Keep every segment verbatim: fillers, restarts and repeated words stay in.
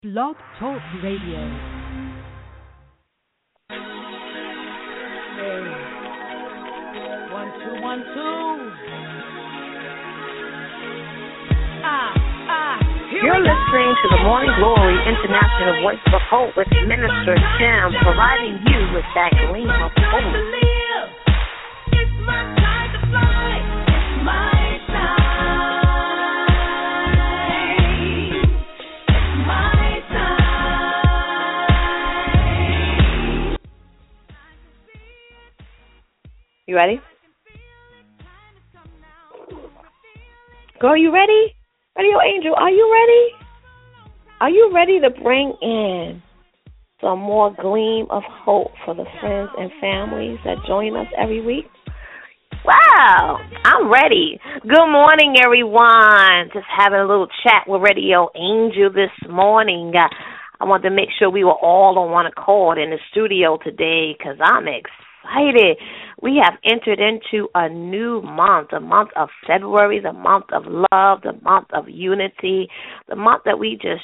Blog Talk Radio. Hey, one, two, one, two. Ah, ah, here You're we go. listening to the Morning Glory International Voice of Hope with Minister Kim, providing you with that gleam of hope. Believe it's my time to fly. It's my time. It's my time. You ready? Girl, you ready? Radio Angel, are you ready? Are you ready to bring in some more gleam of hope for the friends and families that join us every week? Wow, I'm ready. Good morning, everyone. Just having a little chat with Radio Angel this morning. Uh, I wanted to make sure we were all on one accord in the studio today because I'm excited. We have entered into a new month, a month of February, the month of love, the month of unity, the month that we just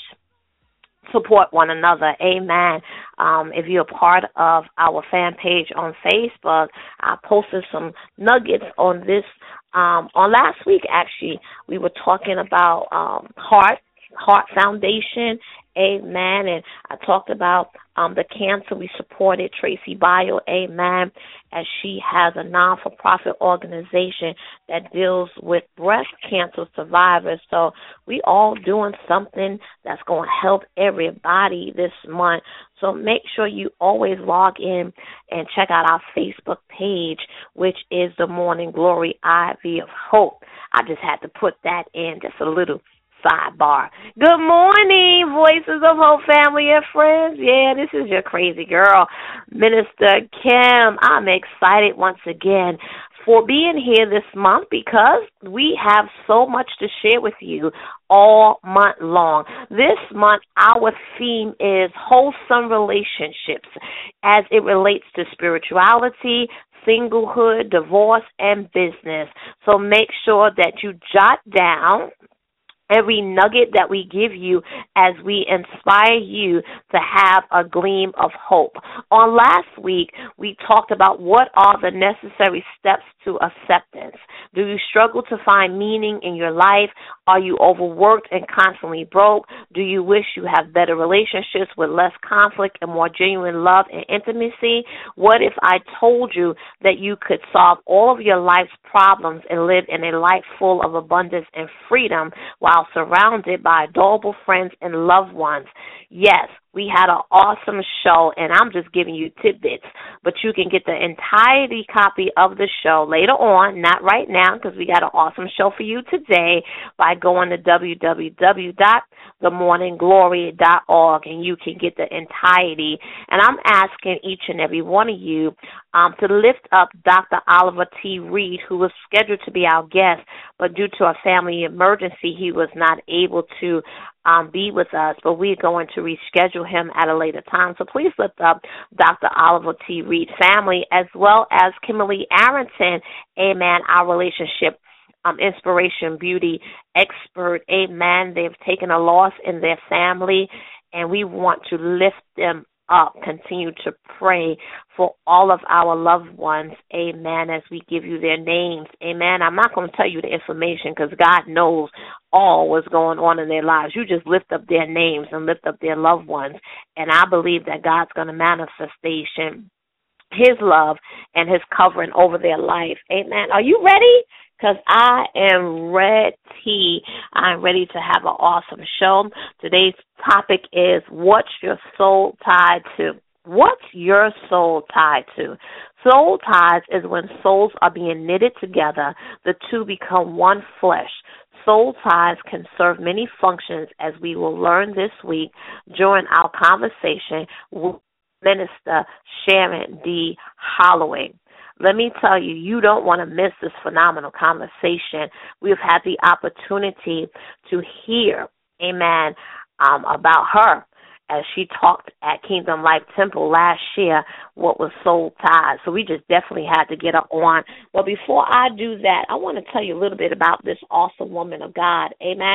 support one another. Amen. Um, if you're a part of our fan page on Facebook, I posted some nuggets on this. Um, on last week, actually, we were talking about um, heart, heart foundation. Amen. And I talked about um, the cancer. We supported Tracy Bio. Amen. As she has a non-for-profit organization that deals with breast cancer survivors. So we all doing something that's going to help everybody this month. So make sure you always log in and check out our Facebook page, which is the Morning Glory Ivy of Hope. I just had to put that in, just a little sidebar. Good morning, Voices of Hope family and friends. Yeah, this is your crazy girl, Minister Kim. I'm excited once again for being here this month because we have so much to share with you all month long. This month, our theme is wholesome relationships as it relates to spirituality, singlehood, divorce, and business. So make sure that you jot down every nugget that we give you as we inspire you to have a gleam of hope. On last week, we talked about what are the necessary steps to acceptance. Do you struggle to find meaning in your life? Are you overworked and constantly broke? Do you wish you have better relationships with less conflict and more genuine love and intimacy? What if I told you that you could solve all of your life's problems and live in a life full of abundance and freedom while surrounded by adorable friends and loved ones? Yes, we had an awesome show, and I'm just giving you tidbits, but you can get the entirety copy of the show later on, not right now, because we got an awesome show for you today by going to w w w dot the morning glory dot org, and you can get the entirety. And I'm asking each and every one of you um, to lift up Doctor Oliver T. Reed, who was scheduled to be our guest, but due to a family emergency, he was not able to Um, be with us, but we're going to reschedule him at a later time. So please lift up Doctor Oliver T. Reed family, as well as Kimberly Arrington, amen, our relationship um, inspiration, beauty expert, amen. They've taken a loss in their family, and we want to lift them up, continue to pray for all of our loved ones, amen, as we give you their names, amen. I'm not going to tell you the information because God knows all what's going on in their lives. You just lift up their names and lift up their loved ones, and I believe that God's going to manifestation His love and His covering over their life, amen. Are you ready? Because I am ready. I'm ready to have an awesome show. Today's topic is what's your soul tied to? What's your soul tied to? Soul ties is when souls are being knitted together. The two become one flesh. Soul ties can serve many functions, as we will learn this week during our conversation with Minister Sharon D. Holloway. Let me tell you, you don't want to miss this phenomenal conversation. We've had the opportunity to hear, amen, um, about her as she talked at Kingdom Life Temple last year, what was soul ties. So we just definitely had to get her on. But before I do that, I want to tell you a little bit about this awesome woman of God, amen.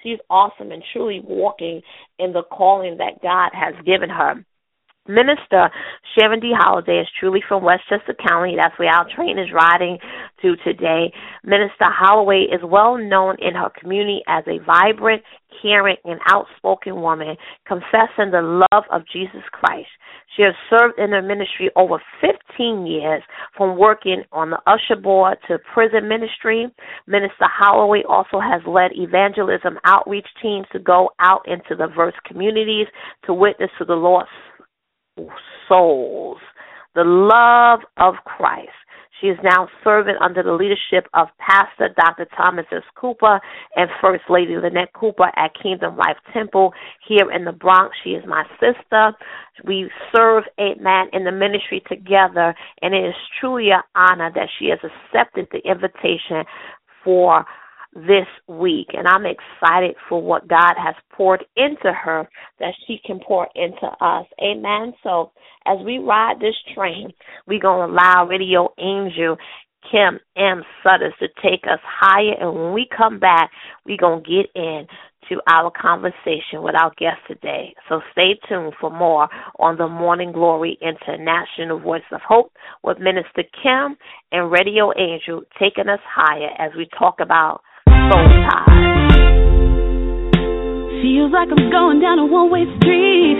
she's awesome and truly walking in the calling that God has given her. Minister Sharon D. Holiday is truly from Westchester County. That's where our train is riding to today. Minister Holloway is well known in her community as a vibrant, caring, and outspoken woman, confessing the love of Jesus Christ. She has served in the ministry over fifteen years, from working on the usher board to prison ministry. Minister Holloway also has led evangelism outreach teams to go out into diverse communities to witness to the lost souls, the love of Christ. She is now serving under the leadership of Pastor Doctor Thomas S. Cooper and First Lady Lynette Cooper at Kingdom Life Temple here in the Bronx. She is my sister. We serve, amen, in the ministry together, and it is truly an honor that she has accepted the invitation for this week, and I'm excited for what God has poured into her that she can pour into us. Amen. So as we ride this train, we're going to allow Radio Angel Kim M. Sutters to take us higher, and when we come back, we're going to get in to our conversation with our guest today. So stay tuned for more on the Morning Glory International Voice of Hope with Minister Kim and Radio Angel taking us higher as we talk about soul ties. Feels like I'm going down a one-way street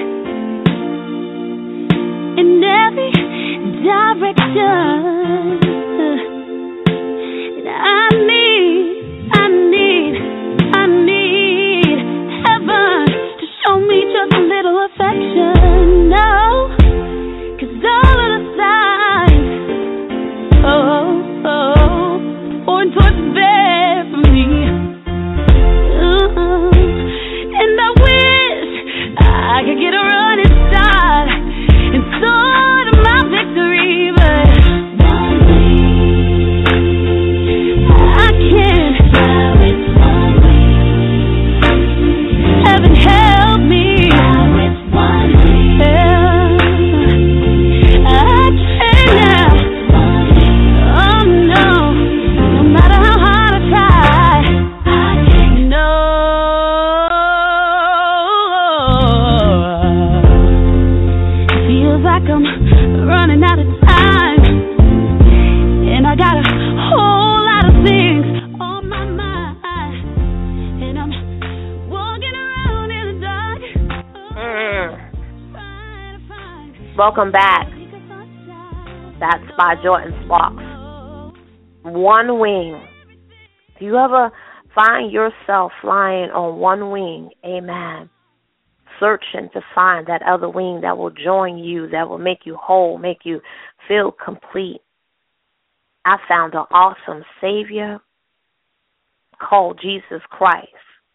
in every direction. And I need, I need, I need heaven to show me just a little affection. No, 'cause all of the signs, oh, oh, pointing towards the bed for me. Uh-uh. And I wish I could get a running start and sort of my victory, but I can't. Heaven help me. Yeah. I can't now. Oh no, no matter how hard I try, I can't. No. It feels like I'm running out of time, and I got a whole lot of things on my mind, and I'm walking around in the dark. Mm. Welcome back. That's by Jordan Sparks. One wing. Do you ever find yourself flying on one wing? Amen. Searching to find that other wing that will join you, that will make you whole, make you feel complete. I found an awesome Savior called Jesus Christ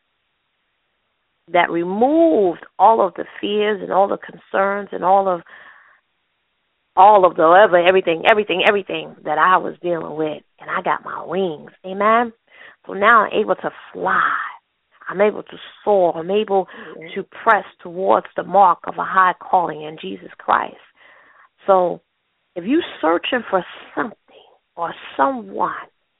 that removed all of the fears and all the concerns and all of all of the ever everything, everything, everything that I was dealing with, and I got my wings. Amen. So now I'm able to fly. I'm able to soar. I'm able mm-hmm. to press towards the mark of a high calling in Jesus Christ. So if you're searching for something or someone,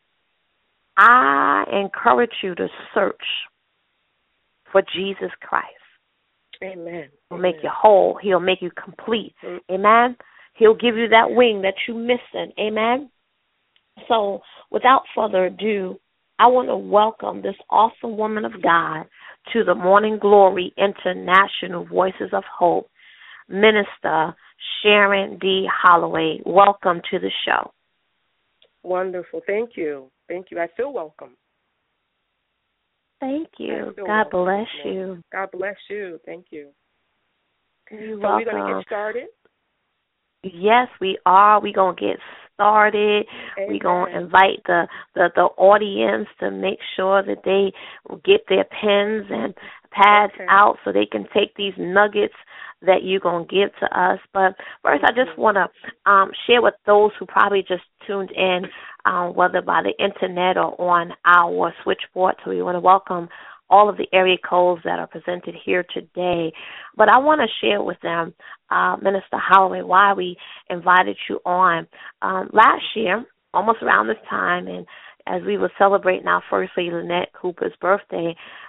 I encourage you to search for Jesus Christ. Amen. He'll make you whole. He'll make you complete. Mm-hmm. Amen. He'll give you that wing that you're missing. Amen. So without further ado, I want to welcome this awesome woman of God to the Morning Glory International Voices of Hope, Minister Sharon D. Holloway. Welcome to the show. Wonderful. Thank you. Thank you. I feel welcome. Thank you. God welcome. bless you. God bless you. Thank you. You're so welcome. We're going to get started? Yes, we are. We're going to get started. Amen. We're going to invite the, the, the audience to make sure that they get their pens and pads okay. out so they can take these nuggets that you're going to give to us. But first, I just want to um, share with those who probably just tuned in, um, whether by the internet or on our switchboard. So we want to welcome all of the area codes that are presented here today. But I want to share with them, uh, Minister Holloway, why we invited you on. Um, last year, almost around this time, and as we were celebrating our First Lady Lynette Cooper's birthday,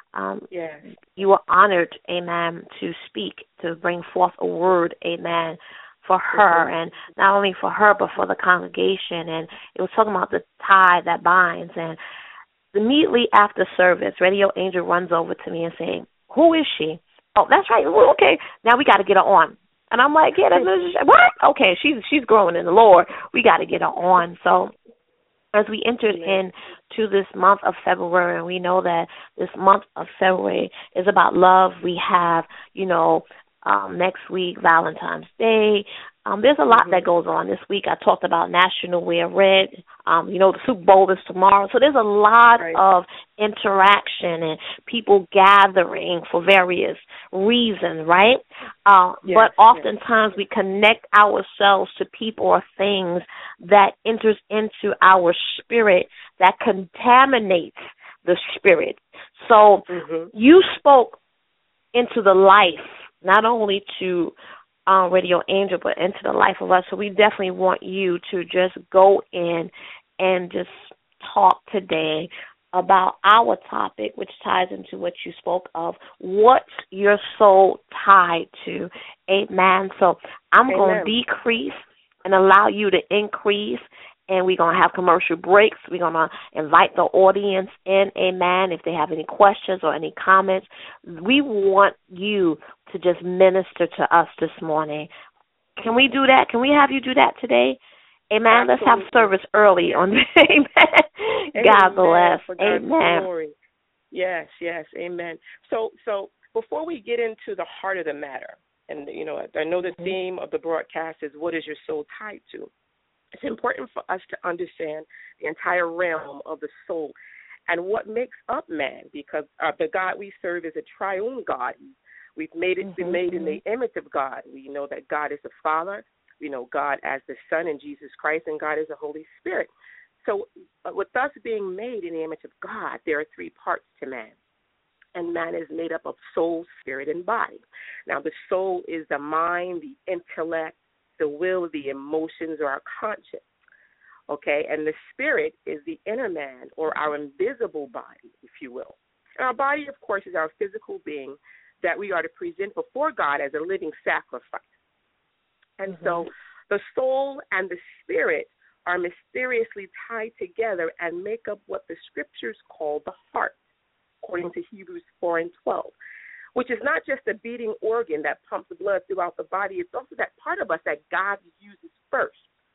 Um, Yes. you were honored, amen, to speak, to bring forth a word, amen, for her, Mm-hmm. and not only for her, but for the congregation. And it was talking about the tie that binds. And immediately after service, Radio Angel runs over to me and saying, "Who is she?" "Oh, that's right. Well, okay, now we got to get her on." And I'm like, "Yeah, that's what? Okay, she's she's growing in the Lord. We got to get her on." So as we entered Amen. into this month of February, and we know that this month of February is about love, we have, you know, um, next week, Valentine's Day. Um, there's a lot Mm-hmm. that goes on this week. I talked about National Wear Red. Um, you know, the Super Bowl is tomorrow. So there's a lot Right. of interaction and people gathering for various reasons, right? Uh, Yes, but oftentimes we connect ourselves to people or things that enters into our spirit that contaminates the spirit. So Mm-hmm. you spoke into the life, not only to uh, Radio Angel, but into the life of us. So we definitely want you to just go in and just talk today about our topic, which ties into what you spoke of. What's your soul tied to? Amen. So I'm going Amen. to decrease and allow you to increase. And we're going to have commercial breaks. We're going to invite the audience in, amen, if they have any questions or any comments. We want you to just minister to us this morning. Can we do that? Can we have you do that today? Amen. Absolutely. Let's have service early on this. Amen. God bless. For God's Amen. glory. Yes, yes, amen. So, so before we get into the heart of the matter, and, you know, I know the theme of the broadcast is what is your soul tied to? It's important for us to understand the entire realm of the soul and what makes up man, because uh, the God we serve is a triune God. We've made it Mm-hmm. been made in the image of God. We know that God is the Father. We know God as the Son in Jesus Christ, and God is the Holy Spirit. So uh, with us being made in the image of God, there are three parts to man. And man is made up of soul, spirit, and body. Now, the soul is the mind, the intellect, the will, the emotions, or our conscience, okay? And the spirit is the inner man, or our invisible body, if you will. And our body, of course, is our physical being that we are to present before God as a living sacrifice. And mm-hmm. so the soul and the spirit are mysteriously tied together and make up what the scriptures call the heart, according to Hebrews four and twelve. Which is not just a beating organ that pumps blood throughout the body. It's also that part of us that God uses first.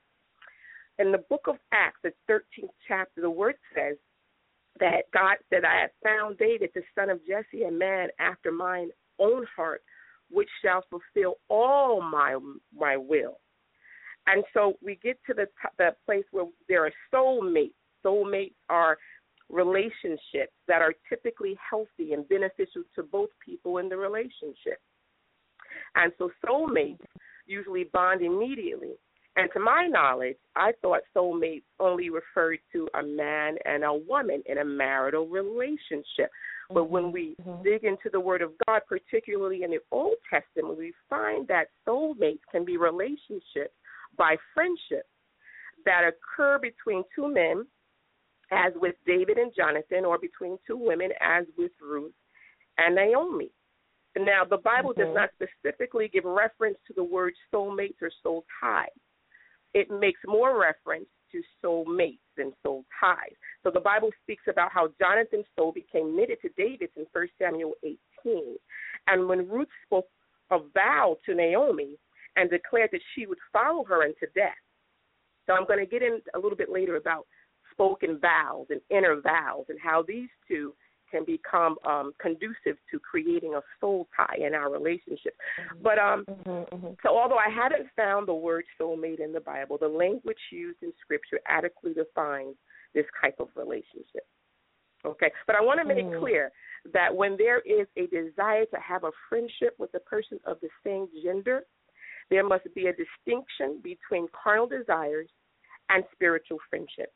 In the book of Acts, the thirteenth chapter, the word says that God said, "I have found David, the son of Jesse, a man after mine own heart, which shall fulfill all my my will." And so we get to the, the place where there are soulmates. Soulmates are relationships that are typically healthy and beneficial to both people in the relationship. And so soulmates usually bond immediately. And to my knowledge, I thought soulmates only referred to a man and a woman in a marital relationship. Mm-hmm. But when we mm-hmm. dig into the Word of God, particularly in the Old Testament, we find that soulmates can be relationships by friendship that occur between two men, as with David and Jonathan, or between two women, as with Ruth and Naomi. Now, the Bible mm-hmm. does not specifically give reference to the word soulmates or soul ties. It makes more reference to soulmates than soul ties. So the Bible speaks about how Jonathan's soul became knitted to David's in First Samuel eighteen. And when Ruth spoke a vow to Naomi and declared that she would follow her unto death. So I'm going to get in a little bit later about spoken vows and inner vows and how these two can become um, conducive to creating a soul tie in our relationship. Mm-hmm. But um, mm-hmm, mm-hmm. so although I haven't found the word soulmate in the Bible, the language used in Scripture adequately defines this type of relationship. Okay, but I want to make mm. clear that when there is a desire to have a friendship with a person of the same gender, there must be a distinction between carnal desires and spiritual friendship.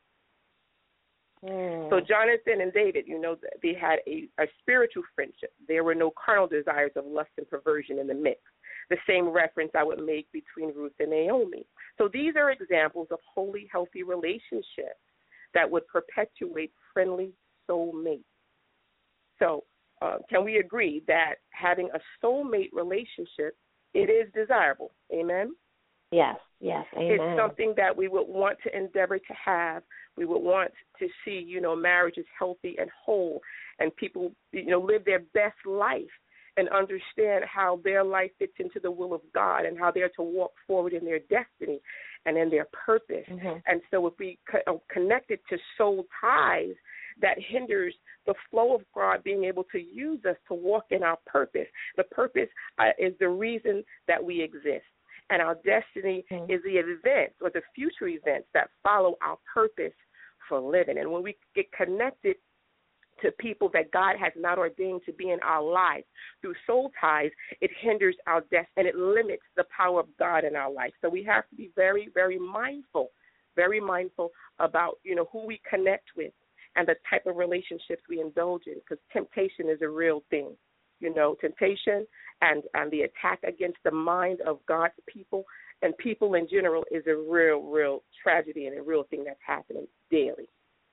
Mm. So Jonathan and David, you know, they had a, a spiritual friendship. There were no carnal desires of lust and perversion in the mix. The same reference I would make between Ruth and Naomi. So these are examples of holy, healthy relationships that would perpetuate friendly soulmates. So uh, can we agree that having a soulmate relationship, it is desirable? Amen? Yes, yes, amen. It's something that we would want to endeavor to have. We would want to see, you know, marriages healthy and whole, and people, you know, live their best life and understand how their life fits into the will of God and how they're to walk forward in their destiny and in their purpose. Mm-hmm. And so if we co- connect it to soul ties, that hinders the flow of God being able to use us to walk in our purpose. The purpose uh, is the reason that we exist. And our destiny mm-hmm. is the events or the future events that follow our purpose for living. And when we get connected to people that God has not ordained to be in our lives through soul ties, it hinders our destiny and it limits the power of God in our life. So we have to be very, very mindful, very mindful about, you know, who we connect with and the type of relationships we indulge in, because temptation is a real thing. You know, temptation and, and the attack against the mind of God's people and people in general is a real, real tragedy and a real thing that's happening daily.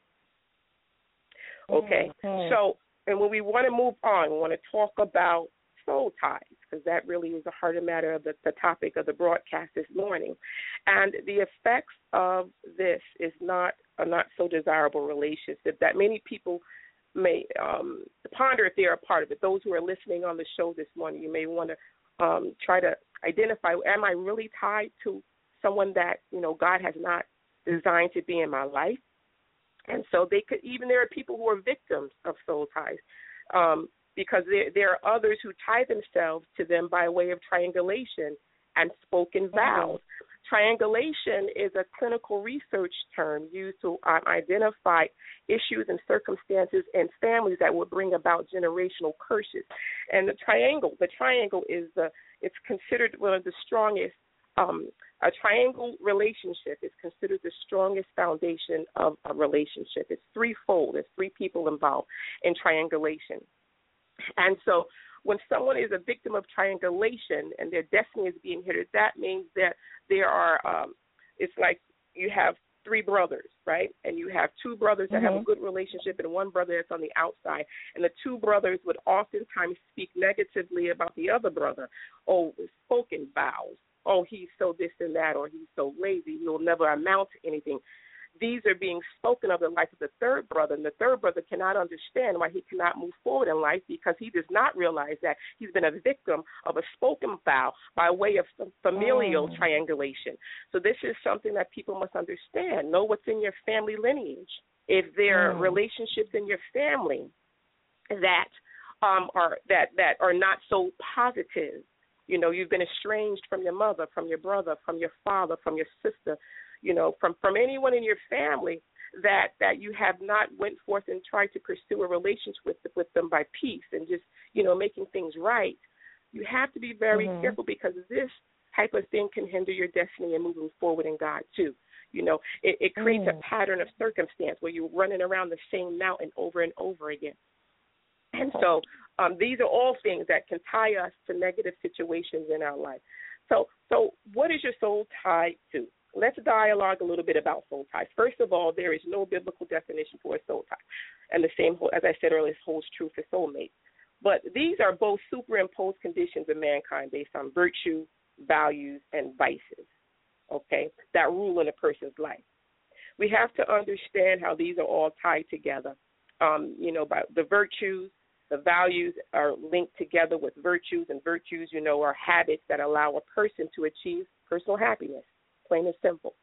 Okay, mm-hmm. So, and when we want to move on, we want to talk about soul ties, because that really is the heart and matter of the, the topic of the broadcast this morning. And the effects of this is not a not so desirable relationship that many people may um, ponder if they're a part of it. Those who are listening on the show this morning, you may want to um, try to identify, am I really tied to someone that, you know, God has not designed to be in my life? And so they could, even there are people who are victims of soul ties um, because there, there are others who tie themselves to them by way of triangulation and spoken vows. Mm-hmm. Triangulation is a clinical research term used to um, identify issues and circumstances in families that would bring about generational curses. And the triangle, the triangle is the, it's considered one of the strongest. Um, a triangle relationship is considered the strongest foundation of a relationship. It's threefold. There's three people involved in triangulation. And so when someone is a victim of triangulation and their destiny is being hindered, that means that there are, um, it's like you have three brothers, right? And you have two brothers that mm-hmm. have a good relationship and one brother that's on the outside. And the two brothers would oftentimes speak negatively about the other brother. Oh, spoken vows. Oh, he's so this and that, or he's so lazy, he'll never amount to anything. These are being spoken of the life of the third brother, and the third brother cannot understand why he cannot move forward in life because he does not realize that he's been a victim of a spoken vow by way of some familial oh. triangulation. So this is something that people must understand. Know what's in your family lineage. If there are oh. relationships in your family that um, are that, that are not so positive, you know, you've been estranged from your mother, from your brother, from your father, from your sister, you know, from, from anyone in your family that, that you have not went forth and tried to pursue a relationship with, with them by peace and just, you know, making things right. You have to be very mm-hmm. careful because this type of thing can hinder your destiny and moving forward in God too. You know, it, it creates mm. a pattern of circumstance where you're running around the same mountain over and over again. And so um, these are all things that can tie us to negative situations in our life. So so what is your soul tied to? Let's dialogue a little bit about soul ties. First of all, there is no biblical definition for a soul tie. And the same, as I said earlier, holds true for soulmates. But these are both superimposed conditions of mankind based on virtue, values, and vices, okay, that rule in a person's life. We have to understand how these are all tied together. Um, you know, by the virtues, the values are linked together with virtues, and virtues, you know, are habits that allow a person to achieve personal happiness, plain and simple.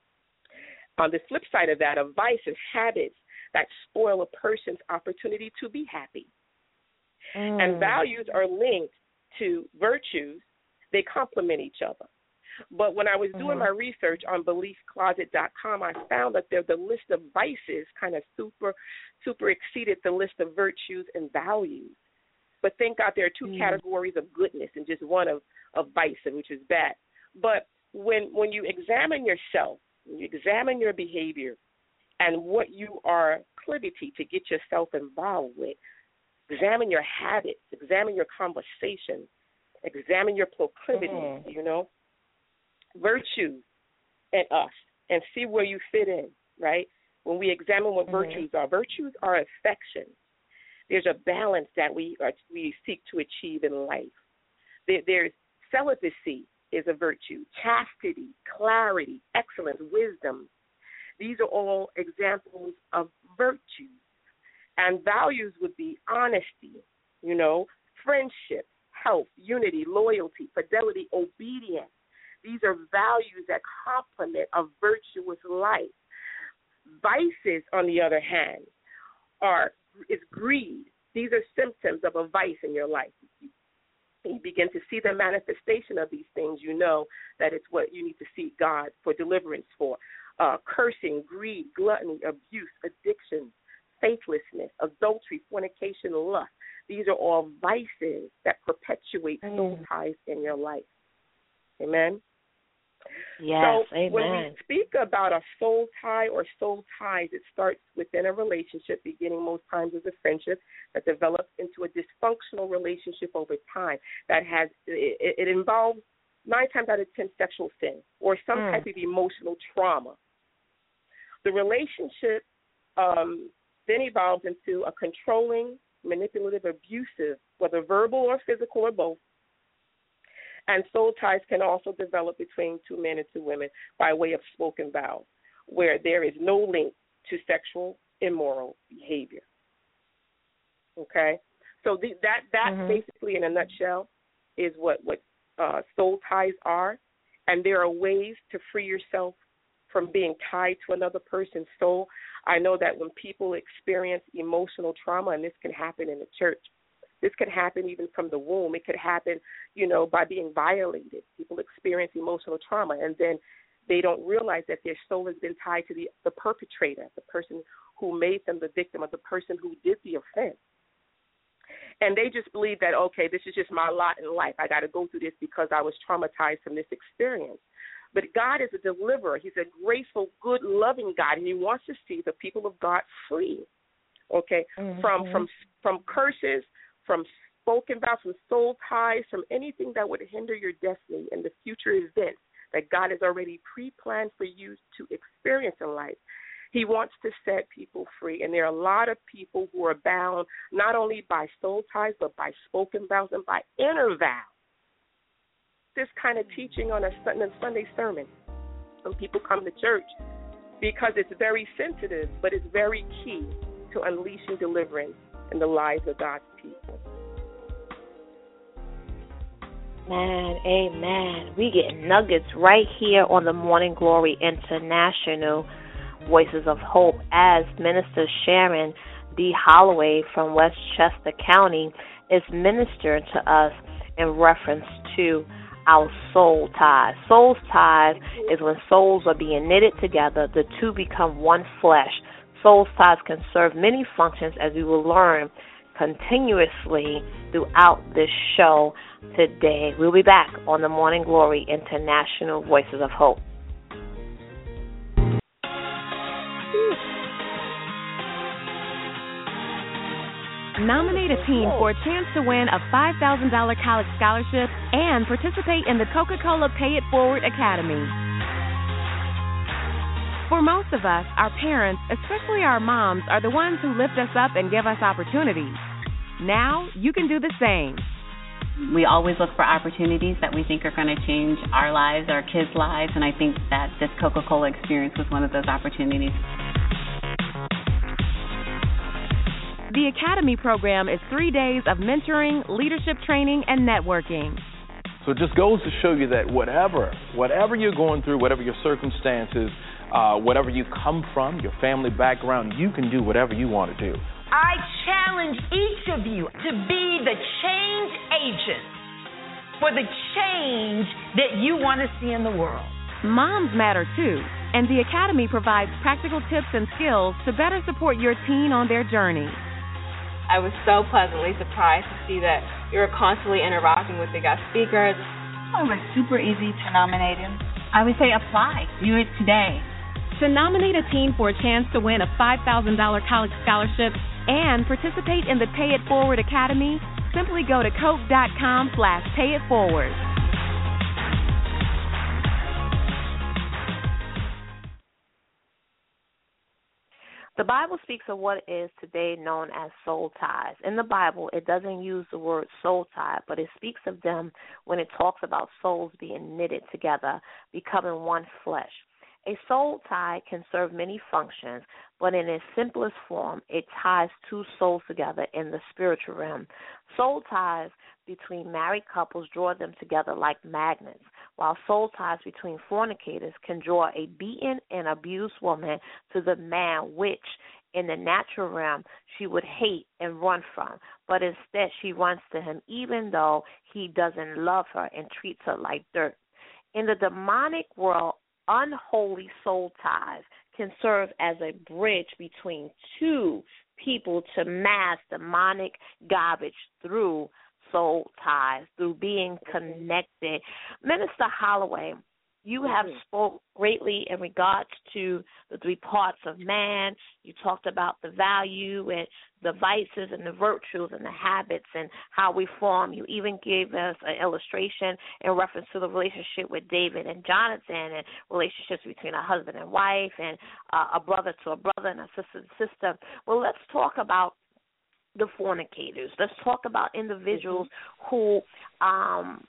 On the flip side of that, a vice is habits that spoil a person's opportunity to be happy. Mm. And values are linked to virtues. They complement each other. But when I was doing mm-hmm. my research on belief closet dot com, I found that the, the list of vices kind of super, super exceeded the list of virtues and values. But thank God there are two mm-hmm. categories of goodness and just one of, of vice, which is bad. But when when you examine yourself, when you examine your behavior and what you are privy to get yourself involved with, examine your habits, examine your conversation, examine your proclivities, mm-hmm. you know, virtues in us, and see where you fit in, right? When we examine what mm-hmm. virtues are, virtues are affection. There's a balance that we are, we seek to achieve in life. There, there's celibacy is a virtue, chastity, clarity, excellence, wisdom. These are all examples of virtues. And values would be honesty, you know, friendship, health, unity, loyalty, fidelity, obedience. These are values that complement a virtuous life. Vices, on the other hand, are is greed. These are symptoms of a vice in your life. You begin to see the manifestation of these things, you know that it's what you need to seek God for deliverance for. Uh, cursing, greed, gluttony, abuse, addiction, faithlessness, adultery, fornication, lust. These are all vices that perpetuate soul ties in your life. Amen? Yes, so amen. When we speak about a soul tie or soul ties, it starts within a relationship, beginning most times as a friendship that develops into a dysfunctional relationship over time that has, it, it involves nine times out of ten sexual sin or some mm. type of emotional trauma. The relationship um, then evolves into a controlling, manipulative, abusive, whether verbal or physical or both. And soul ties can also develop between two men and two women by way of spoken vows, where there is no link to sexual immoral behavior. Okay? So the, that that mm-hmm. basically, in a nutshell, is what, what uh, soul ties are. And there are ways to free yourself from being tied to another person's soul. I know that when people experience emotional trauma, and this can happen in the church, this could happen even from the womb. It could happen, you know, by being violated. People experience emotional trauma, and then they don't realize that their soul has been tied to the, the perpetrator, the person who made them the victim, or the person who did the offense. And they just believe that, okay, this is just my lot in life. I got to go through this because I was traumatized from this experience. But God is a deliverer. He's a graceful, good, loving God, and he wants to see the people of God free, okay, mm-hmm. from from from curses, from spoken vows, from soul ties, from anything that would hinder your destiny and the future events that God has already pre-planned for you to experience in life. He wants to set people free, and there are a lot of people who are bound not only by soul ties but by spoken vows and by inner vows. This kind of teaching on a Sunday sermon. Some people come to church because it's very sensitive, but it's very key to unleashing deliverance in the lives of God's people. Man, amen. We get nuggets right here on the Morning Glory International Voices of Hope as Minister Sharon D. Holloway from Westchester County is ministering to us in reference to our soul ties. Soul ties is when souls are being knitted together, the two become one flesh. Soul ties can serve many functions, as we will learn continuously throughout this show today. We'll be back on the Morning Glory International Voices of Hope. Nominate a team for a chance to win a five thousand dollars college scholarship and participate in the Coca-Cola Pay It Forward Academy. For most of us, our parents, especially our moms, are the ones who lift us up and give us opportunities. Now, you can do the same. We always look for opportunities that we think are going to change our lives, our kids' lives, and I think that this Coca-Cola experience was one of those opportunities. The Academy program is three days of mentoring, leadership training, and networking. So it just goes to show you that whatever, whatever you're going through, whatever your circumstances, uh, whatever you come from, your family background, you can do whatever you want to do. I challenge each of you to be the change agent for the change that you want to see in the world. Moms matter too, and the Academy provides practical tips and skills to better support your teen on their journey. I was so pleasantly surprised to see that you were constantly interacting with the guest speakers. Oh, it was super easy to nominate him. I would say apply. Do it today. To nominate a teen for a chance to win a five thousand dollars college scholarship and participate in the Pay It Forward Academy, simply go to coke.com slash pay it forward. The The Bible speaks of what is today known as soul ties. In the Bible, it doesn't use the word soul tie, but it speaks of them when it talks about souls being knitted together, becoming one flesh. A soul tie can serve many functions, but in its simplest form, it ties two souls together in the spiritual realm. Soul ties between married couples draw them together like magnets, while soul ties between fornicators can draw a beaten and abused woman to the man which, in the natural realm, she would hate and run from, but instead she runs to him even though he doesn't love her and treats her like dirt. In the demonic world, unholy soul ties can serve as a bridge between two people to mass demonic garbage through soul ties, through being connected. Minister Holloway, you have spoke greatly in regards to the three parts of man. You talked about the value and the vices and the virtues and the habits and how we form. You even gave us an illustration in reference to the relationship with David and Jonathan and relationships between a husband and wife and uh, a brother to a brother and a sister to sister. Well, let's talk about the fornicators. Let's talk about individuals mm-hmm. who um,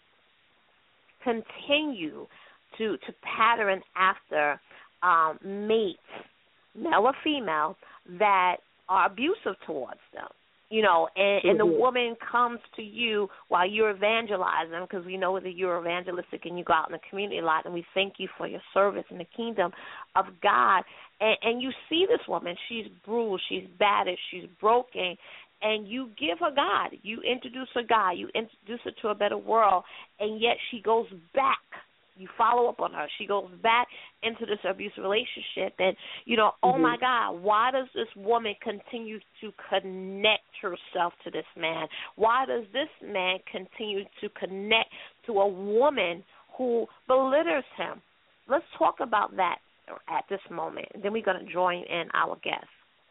continue to to pattern after um, mates, male or female, that are abusive towards them. You know, and, mm-hmm. and the woman comes to you while you're evangelizing, because we know that you're evangelistic and you go out in the community a lot, and we thank you for your service in the kingdom of God. And, and you see this woman, she's bruised, she's battered, she's broken, and you give her God. You introduce her God. You introduce her to a better world, and yet she goes back. You follow up on her. She goes back into this abusive relationship. And, you know, mm-hmm. oh, my God, why does this woman continue to connect herself to this man? Why does this man continue to connect to a woman who belittles him? Let's talk about that at this moment. And then we're going to join in our guests.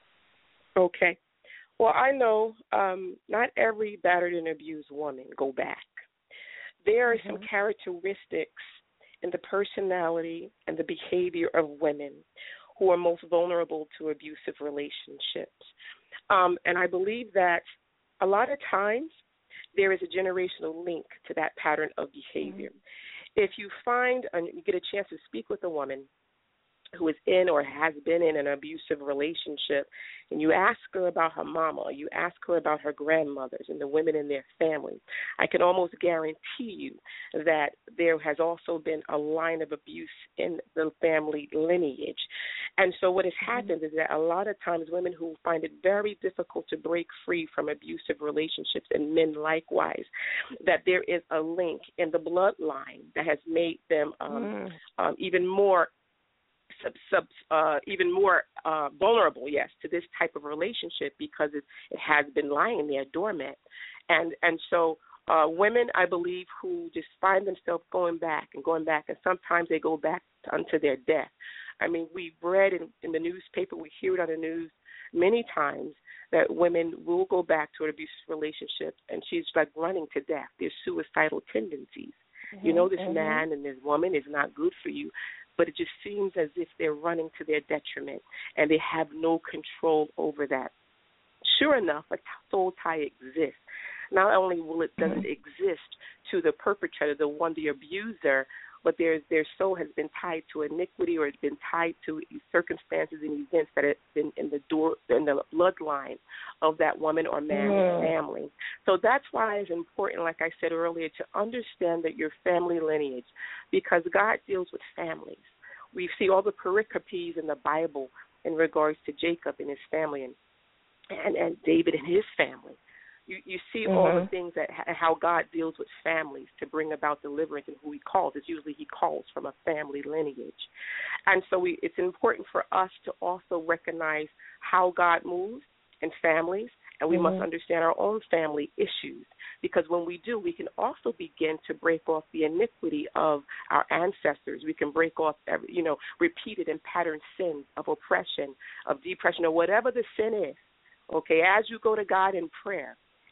Okay. Well, I know um, not every battered and abused woman go back. There are mm-hmm. some characteristics in the personality and the behavior of women who are most vulnerable to abusive relationships. Um, and I believe that a lot of times there is a generational link to that pattern of behavior. Mm-hmm. If you find, and you get a chance to speak with a woman who is in or has been in an abusive relationship, and you ask her about her mama, or you ask her about her grandmothers and the women in their family, I can almost guarantee you that there has also been a line of abuse in the family lineage. And so what has happened is that a lot of times women who find it very difficult to break free from abusive relationships, and men likewise, that there is a link in the bloodline that has made them um, mm. um, even more Sub, sub, uh, even more uh, vulnerable, yes, to this type of relationship, because it, it has been lying there dormant. And and so uh, women, I believe, who just find themselves going back and going back, and sometimes they go back unto their death. I mean, we've read in, in the newspaper, we hear it on the news many times, that women will go back to an abusive relationship, and she's like running to death. There's suicidal tendencies. Mm-hmm, you know, this mm-hmm. man and this woman is not good for you, but it just seems as if they're running to their detriment, and they have no control over that. Sure enough, a soul tie exists. Not only will it does it exist to the perpetrator, the one, the abuser, but their their soul has been tied to iniquity, or it's been tied to circumstances and events that have been in the door in the bloodline of that woman or man's yeah. family. So that's why it's important, like I said earlier, to understand that your family lineage, because God deals with families. We see all the pericopes in the Bible in regards to Jacob and his family, and and, and David and his family. You, you see mm-hmm. all the things that how God deals with families to bring about deliverance, and who he calls. It's usually he calls from a family lineage. And so we, it's important for us to also recognize how God moves in families, and we mm-hmm. must understand our own family issues, because when we do, we can also begin to break off the iniquity of our ancestors. We can break off, every, you know, repeated and patterned sins of oppression, of depression, or whatever the sin is. Okay, as you go to God in prayer,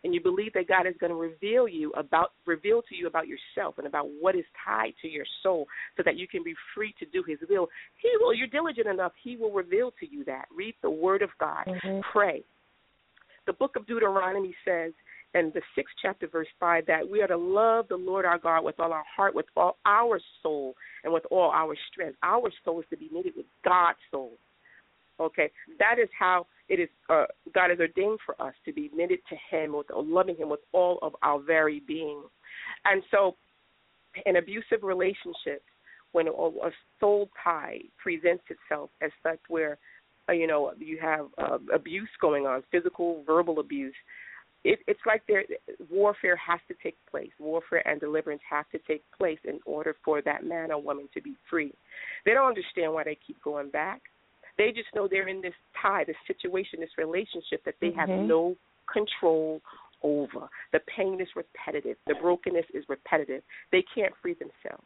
and you believe that God is going to reveal you about reveal to you about yourself and about what is tied to your soul so that you can be free to do his will, he will, you're diligent enough, he will reveal to you that. Read the word of God. Mm-hmm. Pray. The book of Deuteronomy says in the sixth chapter, verse five, that we are to love the Lord our God with all our heart, with all our soul, and with all our strength. Our soul is to be knitted with God's soul. Okay, that is how it is. Uh, God has ordained for us to be knitted to him, with loving him with all of our very being. And so in abusive relationships, when a, a soul tie presents itself as such where, uh, you know, you have uh, abuse going on, physical, verbal abuse, it, it's like there warfare has to take place. Warfare and deliverance have to take place in order for that man or woman to be free. They don't understand why they keep going back. They just know they're in this tie, this situation, this relationship that they mm-hmm. have no control over. The pain is repetitive. The brokenness is repetitive. They can't free themselves.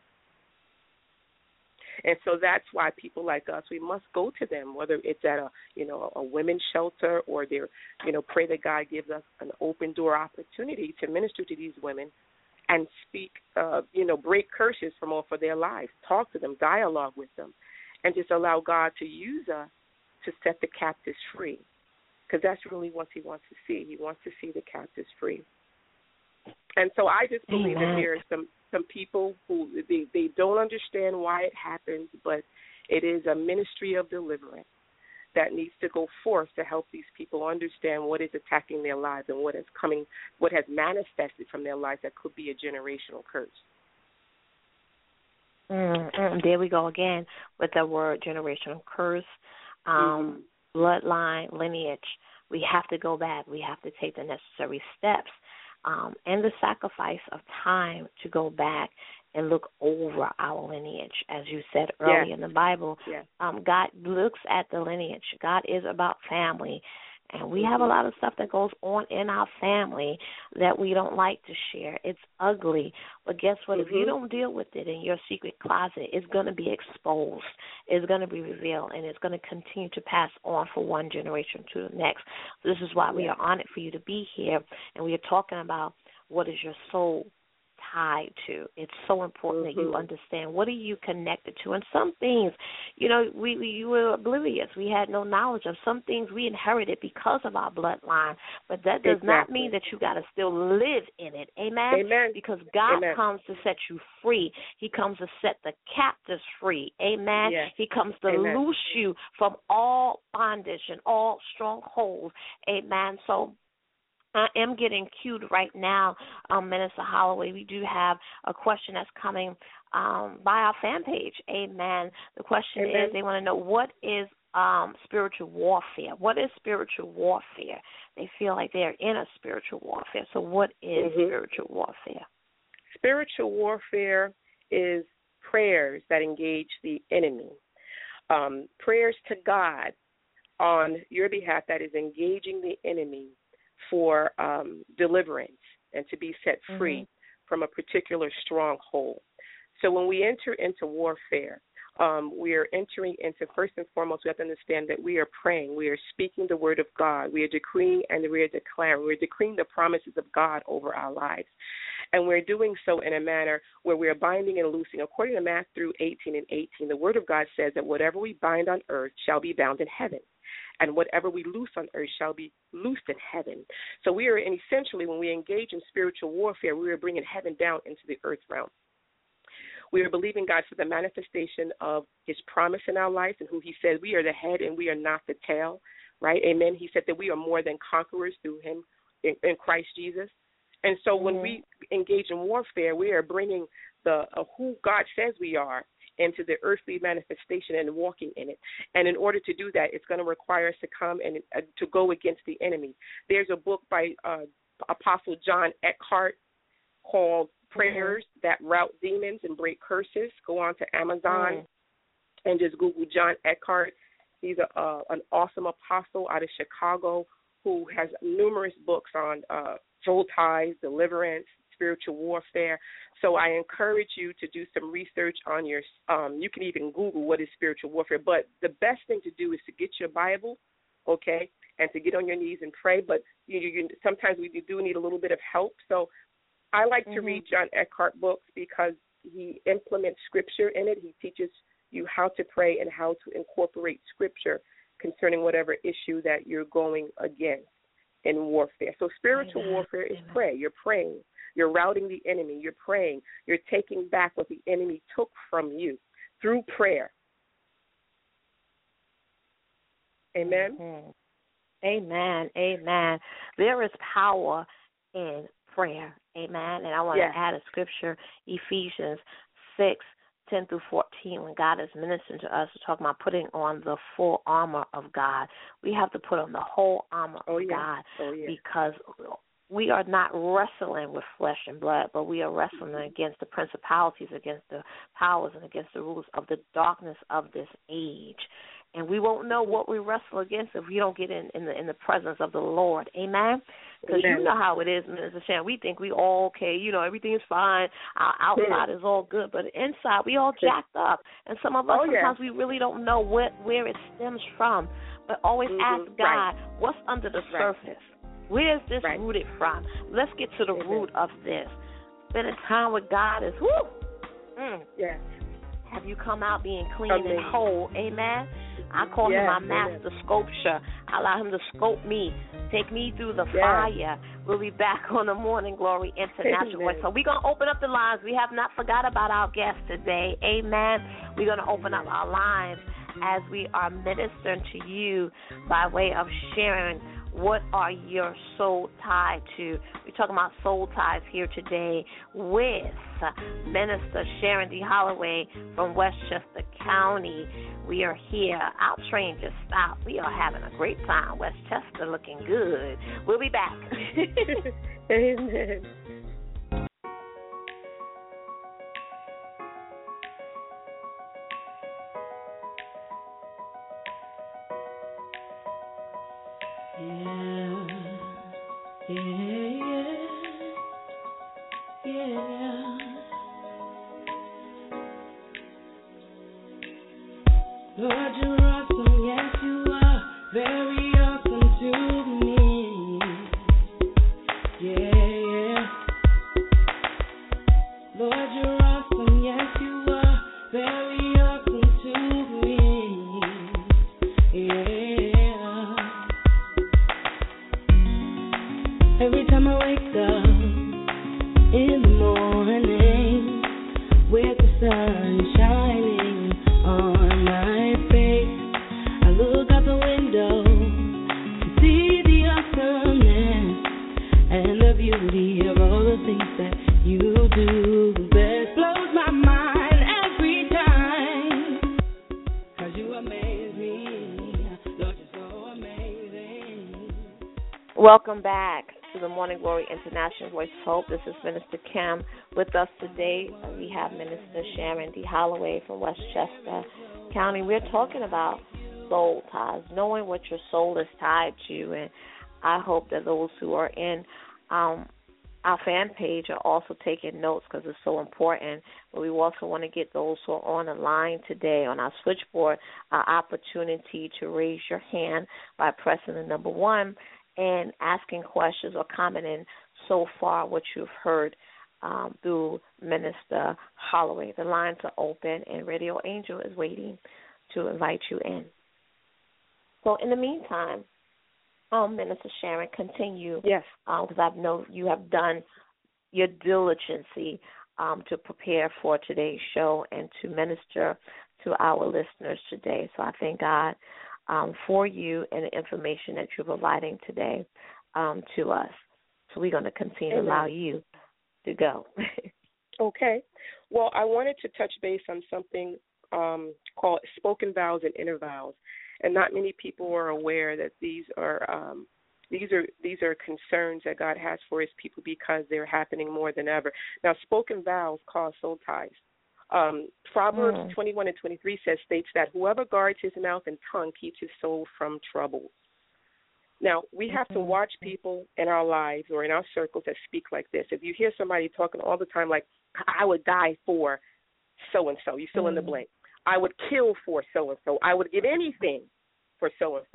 And so that's why people like us, we must go to them, whether it's at a, you know, a women's shelter or they're, you know, pray that God gives us an open door opportunity to minister to these women and speak, uh, you know, break curses from off of their lives, talk to them, dialogue with them, and just allow God to use us to set the captives free, because that's really what he wants to see. He wants to see the captives free. And so I just believe Amen. that there are some, some people who they, they don't understand why it happens, but it is a ministry of deliverance that needs to go forth to help these people understand what is attacking their lives and what is coming, what has manifested from their lives that could be a generational curse. Mm-hmm. There we go again with the word generational curse, um, mm-hmm. bloodline, lineage. We have to go back. We have to take the necessary steps um, and the sacrifice of time to go back and look over our lineage. As you said earlier yes. in the Bible, yes. um, God looks at the lineage. God is about family. And we have a lot of stuff that goes on in our family that we don't like to share. It's ugly. But guess what? Mm-hmm. If you don't deal with it in your secret closet, it's going to be exposed. It's going to be revealed, and it's going to continue to pass on from one generation to the next. So this is why we are honored for you to be here, and we are talking about what is your soul tied to. It's so important mm-hmm. that you understand what are you connected to. And some things, you know, we, we you were oblivious. We had no knowledge of. Some things we inherited because of our bloodline. But that does exactly. not mean that you got to still live in it. Amen? Amen. Because God Amen. comes to set you free. He comes to set the captives free. Amen? Yes. He comes to Amen. loose you from all bondage and all strongholds. Amen? So I am getting cued right now, um, Minister Holloway. We do have a question that's coming um, by our fan page. Amen. The question Amen. is, they want to know, what is um, spiritual warfare? What is spiritual warfare? They feel like they're in a spiritual warfare. So what is mm-hmm. spiritual warfare? Spiritual warfare is prayers that engage the enemy. Um, prayers to God on your behalf that is engaging the enemy for um, deliverance and to be set free mm-hmm. from a particular stronghold. So when we enter into warfare, um, we are entering into, first and foremost, we have to understand that we are praying. We are speaking the word of God. We are decreeing and we are declaring. We are decreeing the promises of God over our lives. And we're doing so in a manner where we are binding and loosing. According to Matthew eighteen and eighteen, the word of God says that whatever we bind on earth shall be bound in heaven, and whatever we loose on earth shall be loosed in heaven. So we are, and essentially, when we engage in spiritual warfare, we are bringing heaven down into the earth realm. We are believing God for the manifestation of his promise in our life and who he said we are the head and we are not the tail, right? Amen. He said that we are more than conquerors through him in, in Christ Jesus. And so mm-hmm. when we engage in warfare, we are bringing the uh, who God says we are into the earthly manifestation and walking in it. And in order to do that, it's going to require us to come and uh, to go against the enemy. There's a book by uh, Apostle John Eckhart called Prayers mm-hmm. That Rout Demons and Break Curses. Go on to Amazon mm-hmm. and just Google John Eckhart. He's a, uh, an awesome apostle out of Chicago who has numerous books on uh, soul ties, deliverance, spiritual warfare. So I encourage you to do some research on your, um, you can even Google what is spiritual warfare, but the best thing to do is to get your Bible, okay, and to get on your knees and pray. But you, you sometimes we do need a little bit of help. So I like mm-hmm. to read John Eckhart books because he implements scripture in it. He teaches you how to pray and how to incorporate scripture concerning whatever issue that you're going against in warfare. So spiritual Amen. warfare is Amen. prayer. You're praying. You're routing the enemy. You're praying. You're taking back what the enemy took from you through prayer. Amen? Mm-hmm. Amen. Amen. There is power in prayer. Amen. And I want yes. to add a scripture, Ephesians six, ten through fourteen, when God is ministering to us, talking about putting on the full armor of God. We have to put on the whole armor oh, of yeah. God oh, yeah. because we are not wrestling with flesh and blood, but we are wrestling against the principalities, against the powers, and against the rulers of the darkness of this age. And we won't know what we wrestle against if we don't get in, in the in the presence of the Lord. Amen? Because you know how it is, Minister Shan. We think we all okay. You know, everything is fine. Our outside is all good. But inside, we all jacked up. And some of us, oh, sometimes yeah. we really don't know what, where it stems from. But always mm-hmm. ask God, right. what's under the right. surface? Where is this right. rooted from? Let's get to the mm-hmm. root of this. Spending time with God is, whoo. Mm. Yes. Have you come out being clean Amazing. and whole? Amen. I call yes, him my master amen. sculpture. I allow him to sculpt me, take me through the yes. fire. We'll be back on the Morning Glory International Voice. So we're going to open up the lines. We have not forgot about our guest today. Amen. We're going to open up our lines as we are ministering to you by way of sharing what are your soul tied to. We're talking about soul ties here today with Minister Sharon D. Holloway from Westchester County. We are here. Our train just stopped. We are having a great time. Westchester looking good. We'll be back. Amen. Yeah, yeah, yeah. Lord, you're awesome, yes you are, very awesome to me. Yeah, yeah. Lord, you're awesome, yes you are, very awesome to me. Yeah. Every time I wake up in the morning with the sun shining on my face, I look out the window to see the awesomeness and the beauty of all the things that you do. That blows my mind every time, 'cause you amaze me. Lord, you're so amazing. Welcome back to the Morning Glory International Voice of Hope. This is Minister Kim. With us today, we have Minister Sharon D. Holloway from Westchester County. We're talking about soul ties, knowing what your soul is tied to. And I hope that those who are in um, our fan page are also taking notes because it's so important. But we also want to get those who are on the line today on our switchboard an opportunity to raise your hand by pressing the number one and asking questions or commenting so far what you've heard um, through Minister Holloway. The lines are open, and Radio Angel is waiting to invite you in. So in the meantime, um, Minister Sharon, continue. Yes. Because um, I know you have done your diligence um, to prepare for today's show and to minister to our listeners today. So I thank God Um, for you and the information that you're providing today um, to us. So we're going to continue Amen. to allow you to go. Okay. Well, I wanted to touch base on something um, called spoken vows and inner vows. And not many people are aware that these are um, these are these are concerns that God has for his people because they're happening more than ever. Now, spoken vows cause soul ties. Um, Proverbs mm. twenty-one and twenty-three says states that whoever guards his mouth and tongue keeps his soul from trouble. Now, we have to watch people in our lives or in our circles that speak like this. If you hear somebody talking all the time like, I would die for so-and-so, you fill mm. in the blank. I would kill for so-and-so. I would give anything for so-and-so.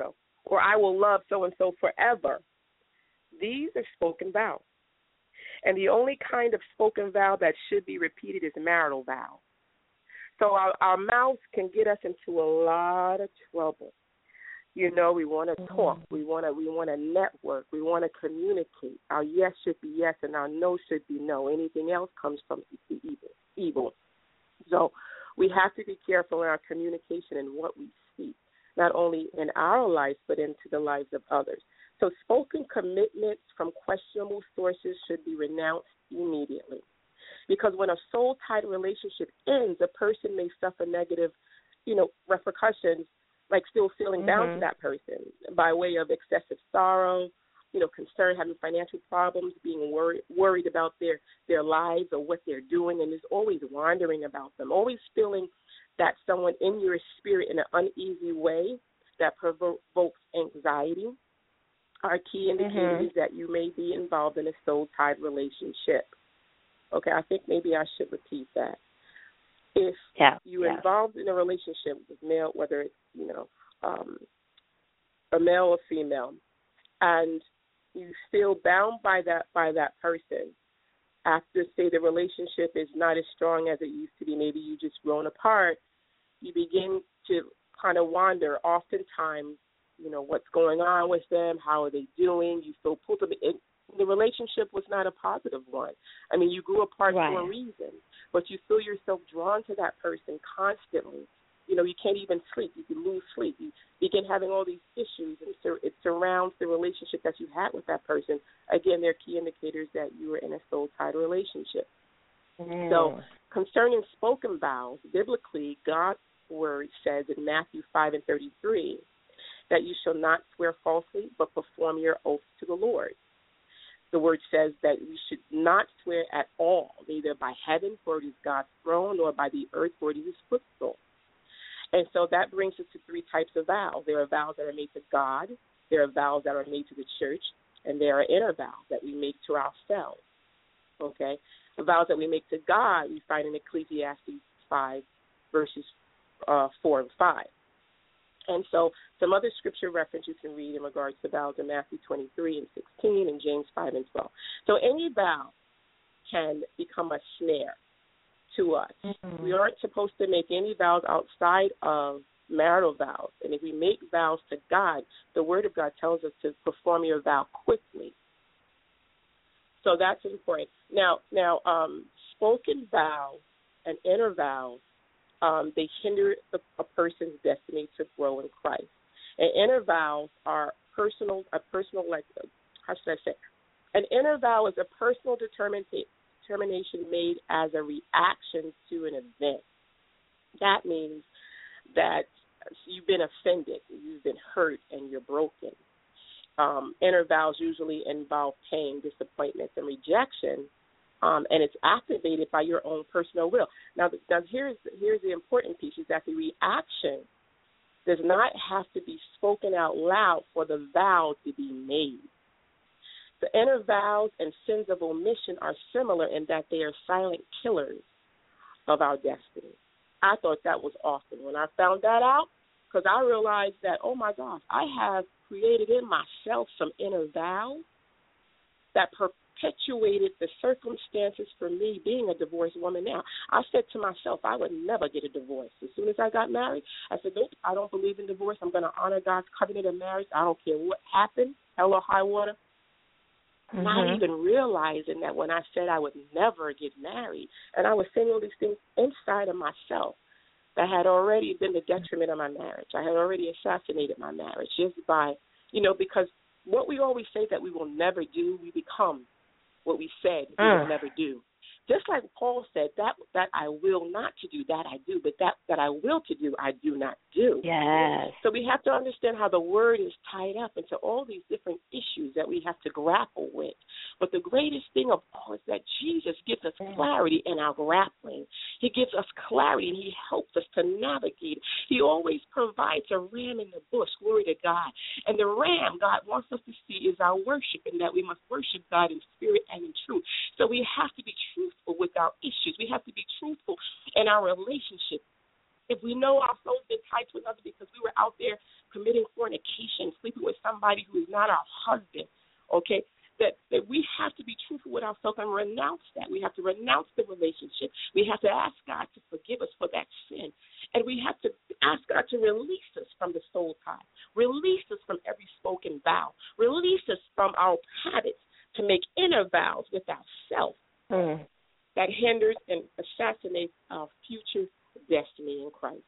or I will love so-and-so forever. These are spoken vows. And the only kind of spoken vow that should be repeated is marital vow. So our, our mouths can get us into a lot of trouble. You know, we want to talk. We want to we want to network. We want to communicate. Our yes should be yes, and our no should be no. Anything else comes from the evil. Evil. So we have to be careful in our communication and what we speak, not only in our lives but into the lives of others. So spoken commitments from questionable sources should be renounced immediately. Because when a soul-tied relationship ends, a person may suffer negative, you know, repercussions, like still feeling mm-hmm. bound to that person by way of excessive sorrow, you know, concern, having financial problems, being worried, worried about their, their lives or what they're doing, and just always wondering about them, always feeling that someone in your spirit in an uneasy way that provokes anxiety are key indicators mm-hmm. that you may be involved in a soul-tied relationship. Okay, I think maybe I should repeat that. If yeah, you're yeah. involved in a relationship with male, whether it's, you know, um, a male or female, and you feel bound by that by that person after, say, the relationship is not as strong as it used to be, maybe you just grown apart, you begin to kind of wonder oftentimes, you know, what's going on with them, how are they doing, you feel pulled to the The relationship was not a positive one. I mean, you grew apart right. for a reason, but you feel yourself drawn to that person constantly. You know, you can't even sleep. You can lose sleep. You begin having all these issues, and so it surrounds the relationship that you had with that person. Again, they're key indicators that you were in a soul-tied relationship. Mm. So concerning spoken vows, biblically, God's word says in Matthew five and thirty-three that you shall not swear falsely, but perform your oath to the Lord. The word says that we should not swear at all, neither by heaven, for it is God's throne, nor by the earth, for it is his footstool. And so that brings us to three types of vows. There are vows that are made to God, there are vows that are made to the church, and there are inner vows that we make to ourselves. Okay? The vows that we make to God we find in Ecclesiastes five, verses uh, four and five. And so some other scripture reference you can read in regards to vows in Matthew twenty-three and sixteen and James five and twelve. So any vow can become a snare to us. Mm-hmm. We aren't supposed to make any vows outside of marital vows. And if we make vows to God, the Word of God tells us to perform your vow quickly. So that's important. Now, now um, spoken vows and inner vows, Um, they hinder the, a person's destiny to grow in Christ. And inner vows are personal, a personal, like, how should I say? An inner vow is a personal determination determination made as a reaction to an event. That means that you've been offended, you've been hurt, and you're broken. Um, inner vows usually involve pain, disappointment, and rejection. Um, and it's activated by your own personal will. Now, now here's, here's the important piece, is that the reaction does not have to be spoken out loud for the vow to be made. The inner vows and sins of omission are similar in that they are silent killers of our destiny. I thought that was awesome when I found that out, because I realized that, oh, my gosh, I have created in myself some inner vows that perpetuated the circumstances for me being a divorced woman now. I said to myself, I would never get a divorce. As soon as I got married, I said, nope, I don't believe in divorce. I'm going to honor God's covenant of marriage. I don't care what happened, hell or high water. Mm-hmm. Not even realizing that when I said I would never get married, and I was saying all these things inside of myself that had already been the detriment of my marriage. I had already assassinated my marriage just by, you know, because what we always say that we will never do, we become what we said we uh. will never do. Just like Paul said, that that I will not to do, that I do, but that, that I will to do, I do not do. Yes. So we have to understand how the word is tied up into all these different issues that we have to grapple with. But the greatest thing of all is that Jesus gives us clarity in our grappling. He gives us clarity, and he helps us to navigate. He always provides a ram in the bush, glory to God. And the ram God wants us to see is our worship, and that we must worship God in spirit and in truth. So we have to be truthful with our issues. We have to be truthful in our relationship. If we know our soul's been tied to another because we were out there committing fornication, sleeping somebody who is not our husband, okay, that, that we have to be truthful with ourselves and renounce that. We have to renounce the relationship. We have to ask God to forgive us for that sin. And we have to ask God to release us from the soul tie, release us from every spoken vow, release us from our habits to make inner vows with ourselves mm. that hinders and assassinates our future destiny in Christ.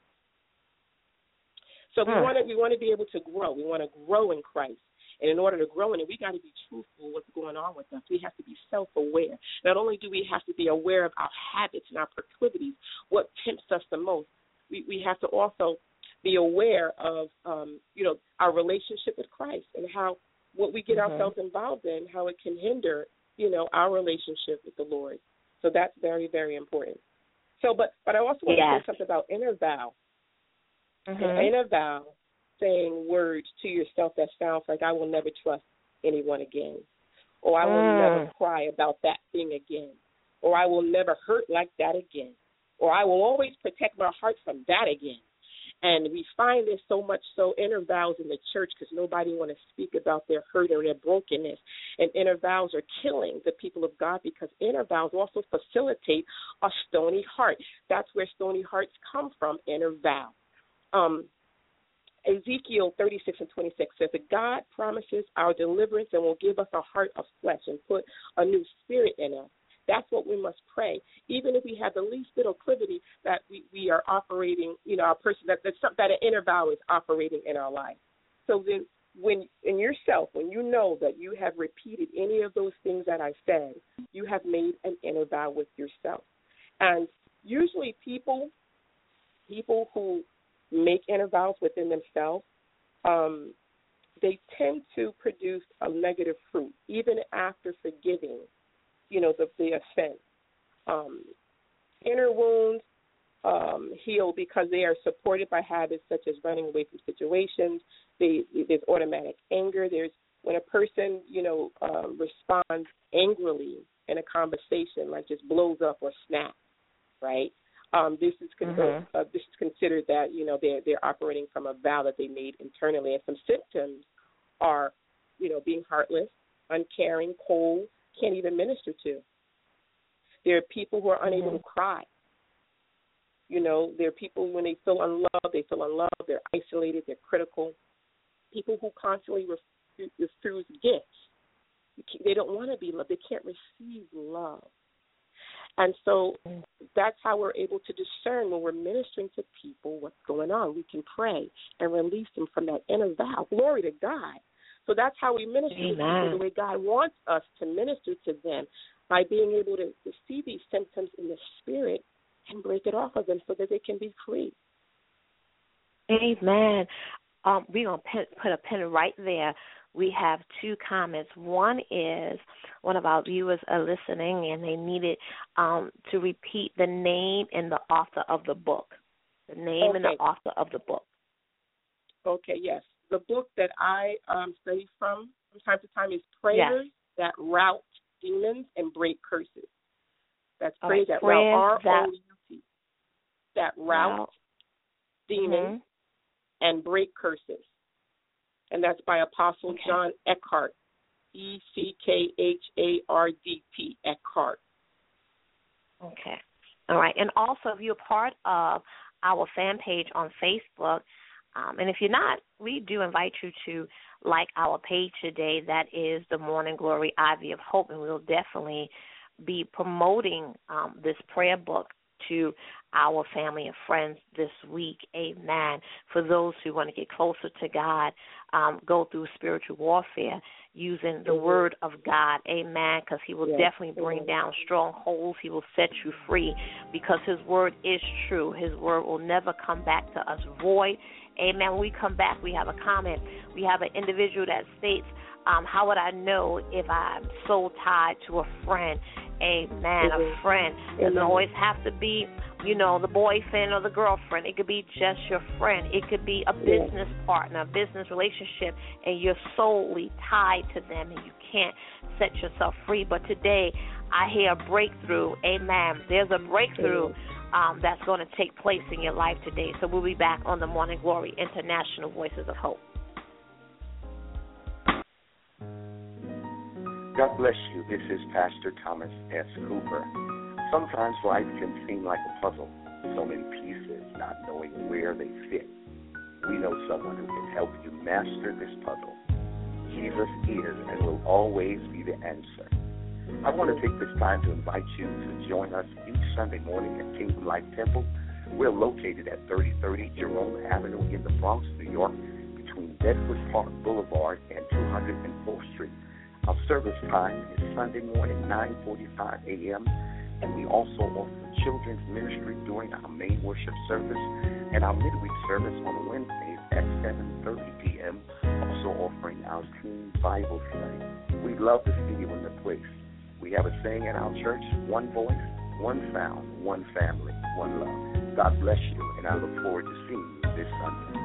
So mm. we want to we want to be able to grow. We want to grow in Christ. And in order to grow in it, we got to be truthful with what's going on with us. We have to be self-aware. Not only do we have to be aware of our habits and our proclivities, what tempts us the most, we, we have to also be aware of, um, you know, our relationship with Christ and how what we get mm-hmm. ourselves involved in, how it can hinder, you know, our relationship with the Lord. So that's very, very important. So, but, but I also want yes. to say something about inner vow. Mm-hmm. An inner vow, saying words to yourself that sounds like, I will never trust anyone again, or I will mm. never cry about that thing again, or I will never hurt like that again, or I will always protect my heart from that again. And we find this so much so inner vows in the church because nobody want to speak about their hurt or their brokenness. And inner vows are killing the people of God because inner vows also facilitate a stony heart. That's where stony hearts come from, inner vow. Um, Ezekiel thirty-six and twenty-six says that God promises our deliverance and will give us a heart of flesh and put a new spirit in us. That's what we must pray. Even if we have the least little proclivity that we, we are operating, you know, our person, that, that's something that an inner vow is operating in our life. So then when in yourself, when you know that you have repeated any of those things that I said, you have made an inner vow with yourself. And usually people, people who make inner vows within themselves, um, they tend to produce a negative fruit, even after forgiving, you know, the, the offense. Um, inner wounds um, heal because they are supported by habits such as running away from situations. They, there's automatic anger. There's when a person, you know, um, responds angrily in a conversation, like just blows up or snaps, right? Um, this is con- mm-hmm. uh, this is considered that, you know, they're they're operating from a vow that they made internally. And some symptoms are, you know, being heartless, uncaring, cold, can't even minister to. There are people who are unable mm-hmm. to cry. You know, there are people when they feel unloved, they feel unloved, they're isolated, they're critical. People who constantly refuse, refuse gifts. They don't want to be loved. They can't receive love. And so that's how we're able to discern when we're ministering to people what's going on. We can pray and release them from that inner vow. Glory to God. So that's how we minister Amen. to people the way God wants us to minister to them, by being able to, to see these symptoms in the spirit and break it off of them so that they can be free. Amen. Um, we're going to put a pin right there. We have two comments. One is one of our viewers are listening, and they needed um, to repeat the name and the author of the book. The name okay. and the author of the book. Okay, yes. The book that I um, study from from time to time is Prayers yes. That Rout Demons and Break Curses. That's Prayers right. That Rout, R O U T. That Rout Demons mm-hmm. and Break Curses. And that's by Apostle okay. John Eckhart, E C K H A R D T, Eckhart. Okay. All right. And also, if you're part of our fan page on Facebook, um, and if you're not, we do invite you to like our page today. That is the Morning Glory Ivy of Hope, and we'll definitely be promoting um, this prayer book to our family and friends this week. Amen. For those who want to get closer to God, um, go through spiritual warfare using the mm-hmm. word of God. Amen. Because he will yes. definitely bring mm-hmm. down strongholds. He will set you free because his word is true. His word will never come back to us void. Amen. When we come back, we have a comment. We have an individual that states, um, how would I know if I'm so tied to a friend? Amen. Mm-hmm. A friend doesn't mm-hmm. always have to be, you know, the boyfriend or the girlfriend. It could be just your friend. It could be a business partner, a business relationship, and you're solely tied to them and you can't set yourself free. But today, I hear a breakthrough. Amen. There's a breakthrough um, that's going to take place in your life today. So we'll be back on the Morning Glory International Voices of Hope. God bless you. This is Pastor Thomas S. Cooper. Sometimes life can seem like a puzzle, so many pieces, not knowing where they fit. We know someone who can help you master this puzzle. Jesus is and will always be the answer. I want to take this time to invite you to join us each Sunday morning at Kingdom Life Temple. We're located at thirty thirty Jerome Avenue in the Bronx, New York, between Bedford Park Boulevard and two hundred fourth Street. Our service time is Sunday morning, nine forty-five a.m., and we also offer children's ministry during our main worship service and our midweek service on Wednesdays at seven thirty p.m., also offering our teen Bible study. We'd love to see you in the place. We have a saying at our church, one voice, one sound, one family, one love. God bless you, and I look forward to seeing you this Sunday.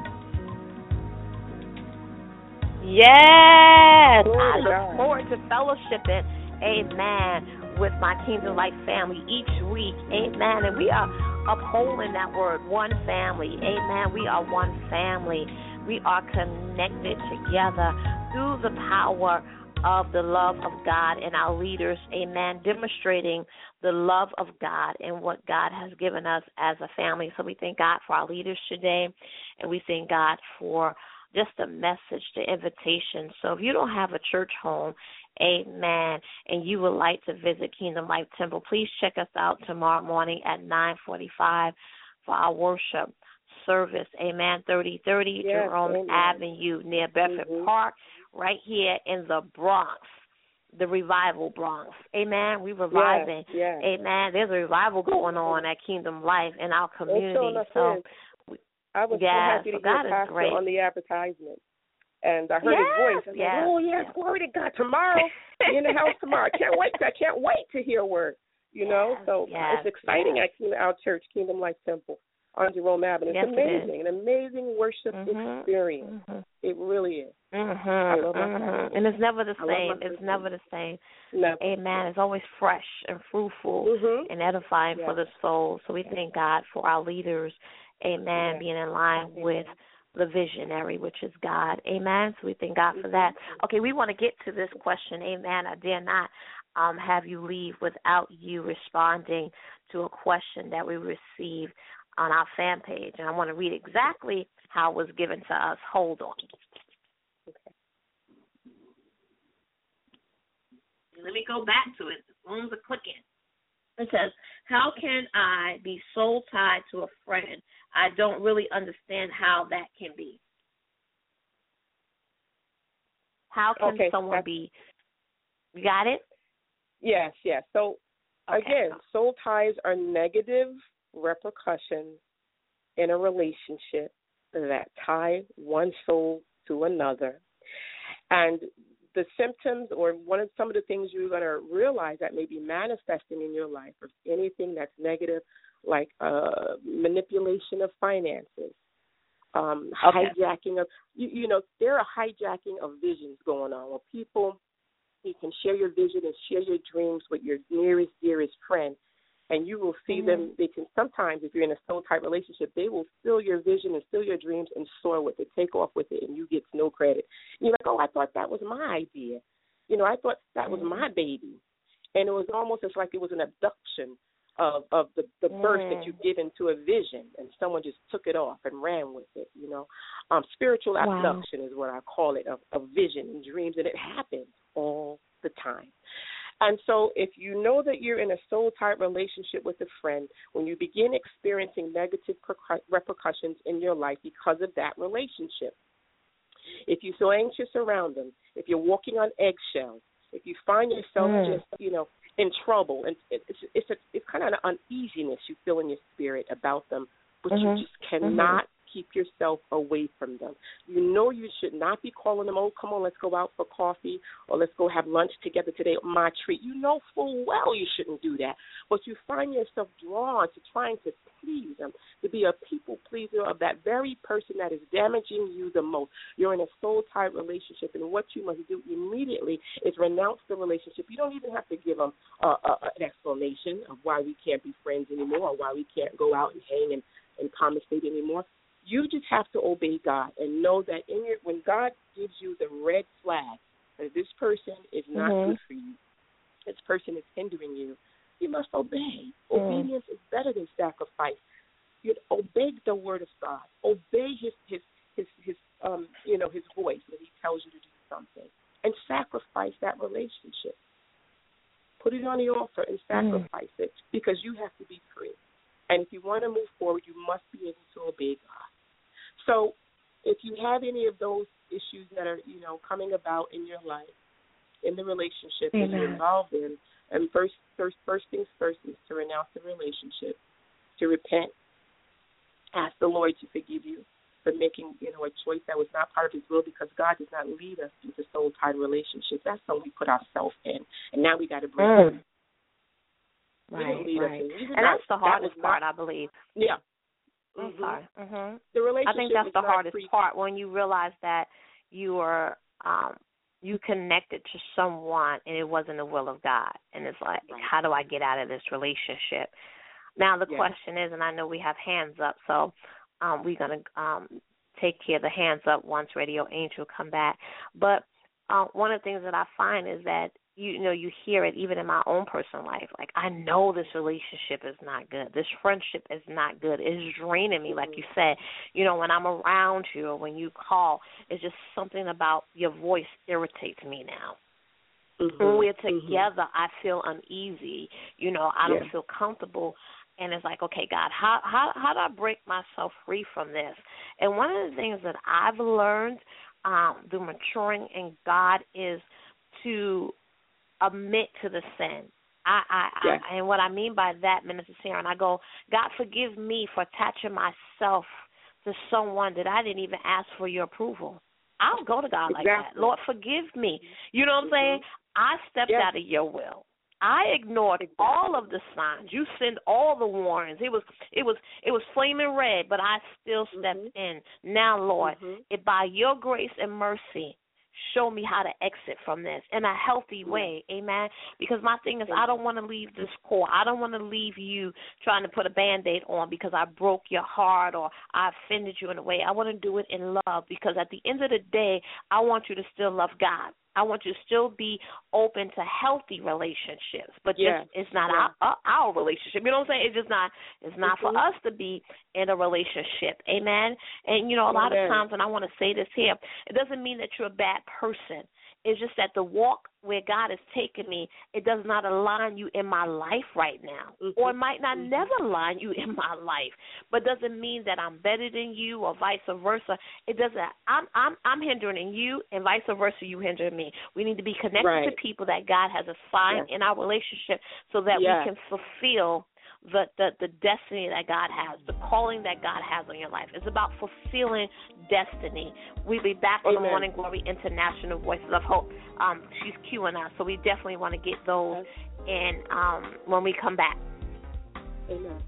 Yes, Glory I to look God. forward to fellowshipping, amen, with my Kingdom Life family each week, amen. And we are upholding that word, one family, amen. We are one family. We are connected together through the power of the love of God and our leaders, amen, demonstrating the love of God and what God has given us as a family. So we thank God for our leaders today, and we thank God for just a message, the invitation. So if you don't have a church home, amen, and you would like to visit Kingdom Life Temple, please check us out tomorrow morning at nine forty-five for our worship service, amen, thirty thirty Yes, Jerome amen. Avenue near Bedford Mhm. Park, right here in the Bronx, the Revival Bronx, amen. We reviving, yes, yes. amen. There's a revival going on at Kingdom Life in our community. It sure So is. I was yes, so happy to so God hear is Pastor great. on the advertisement. And I heard Yes, his voice. I was yes, like, oh, yes, yes. glory to God. Tomorrow, be in the house tomorrow. I can't wait. I can't wait to hear a word, you know. Yes, So yes, it's exciting yes. at Kingdom, our church, Kingdom Life Temple on Jerome Avenue. It's Yes, it is. amazing, an amazing worship Mhm, experience. mhm. It really is. Mm-hmm, I love my mm-hmm. family. And it's never the I love my same. It's sister. never the same. Never. Amen. It's always fresh and fruitful Mhm. and edifying Yes. for the soul. So we thank God for our leaders, amen, Yes. being in line with the visionary, which is God. Amen. So we thank God for that. Okay, we want to get to this question. Amen. I dare not um, have you leave without you responding to a question that we received on our fan page. And I want to read exactly how it was given to us. Hold on. Okay. Let me go back to it. The phones are clicking. It says, how can I be soul tied to a friend? I don't really understand how that can be. How can Okay, someone that's- be, you got it? Yes, yes. So, Okay. again, soul ties are negative repercussions in a relationship that tie one soul to another. And the symptoms or one of some of the things you're going to realize that may be manifesting in your life or anything that's negative, like uh, manipulation of finances, um, Okay. hijacking of, you, you know, there are hijacking of visions going on where people, you can share your vision and share your dreams with your nearest, dearest friend, and you will see Mhm. them. They can sometimes, if you're in a soul-type relationship, they will steal your vision and steal your dreams and soar with it, take off with it, and you get no credit. And you're like, oh, I thought that was my idea. You know, I thought that was my baby. And it was almost as like it was an abduction of, of the, the birth that you give into a vision, and someone just took it off and ran with it, you know. Um, spiritual Wow. abduction is what I call it, of, of vision and dreams, and it happens all the time. And so if you know that you're in a soul-type relationship with a friend, when you begin experiencing negative percu- repercussions in your life because of that relationship, if you feel anxious around them, if you're walking on eggshells, if you find yourself Mm. just, you know, in trouble, and it's it's a, it's kind of an uneasiness you feel in your spirit about them, but Mhm. you just cannot keep yourself away from them. You know you should not be calling them, oh, come on, let's go out for coffee, or let's go have lunch together today, my treat. You know full well you shouldn't do that, but you find yourself drawn to trying to please them, to be a people pleaser of that very person that is damaging you the most. You're in a soul-type relationship, and what you must do immediately is renounce the relationship. You don't even have to give them uh, uh, an explanation of why we can't be friends anymore or why we can't go out and hang and, and conversate anymore. You just have to obey God and know that in your, when God gives you the red flag, that if this person is not mm-hmm. good for you, this person is hindering you, you must obey. Mm. Obedience is better than sacrifice. You obey the word of God. Obey his his his his um you know his voice when he tells you to do something, and sacrifice that relationship. Put it on the altar and sacrifice mm. it, because you have to be free. And if you want to move forward, you must be able to obey God. So if you have any of those issues that are, you know, coming about in your life, in the relationship Amen. that you're involved in, and first, first, first things first is to renounce the relationship, to repent, ask the Lord to forgive you for making, you know, a choice that was not part of his will, because God does not lead us into soul-tied relationships. That's something we put ourselves in, and now we got to break mm. it. Right, right. And not, that's the hardest that part, not, I believe. Yeah. I'm mm-hmm. sorry. Mm-hmm. The relationship I think that's is the not hardest free. part, when you realize that you are um, you connected to someone and it wasn't the will of God, and it's like, right. how do I get out of this relationship? Now the yeah. question is, and I know we have hands up, so um, we're gonna um, take care of the hands up once Radio Angel come back. But uh, one of the things that I find is that, you know, you hear it even in my own personal life. Like, I know this relationship is not good. This friendship is not good. It's draining me, like you said. You know, when I'm around you or when you call, it's just something about your voice irritates me now. Mm-hmm. When we're together, mm-hmm. I feel uneasy. You know, I don't yeah. feel comfortable. And it's like, okay, God, how, how, how do I break myself free from this? And one of the things that I've learned um, through maturing in God is to admit to the sin. I, I, yeah. I, and what I mean by that, Minister Sharon, I go, God, forgive me for attaching myself to someone that I didn't even ask for your approval. I'll go to God exactly. like that. Lord, forgive me. You know what I'm mm-hmm. saying? I stepped yeah. out of your will. I ignored exactly. all of the signs. You sent all the warnings. It was it was it was flaming red, but I still stepped mm-hmm. in. Now, Lord, mm-hmm. if by your grace and mercy, show me how to exit from this in a healthy way, yeah. amen? Because my thing is, I don't want to leave this core. I don't want to leave you trying to put a Band-Aid on because I broke your heart or I offended you in a way. I want to do it in love, because at the end of the day, I want you to still love God. I want you to still be open to healthy relationships, but yeah. just it's not yeah. our, our relationship. You know what I'm saying? It's just not. It's not mm-hmm. for us to be in a relationship. Amen. And you know, a lot Amen. of times, and I want to say this here, it doesn't mean that you're a bad person. It's just that the walk where God has taken me, it does not align you in my life right now, mm-hmm. or it might not mm-hmm. never align you in my life. But doesn't mean that I'm better than you or vice versa. It doesn't. I'm I'm I'm hindering you, and vice versa, you hindering me. We need to be connected right. to people that God has assigned yeah. in our relationship, so that yeah. we can fulfill the, the the destiny that God has, the calling that God has on your life. It's about fulfilling destiny. We'll be back on the Morning Glory International Voices of Hope. Um, she's cueing us, so we definitely want to get those in um, when we come back. Amen.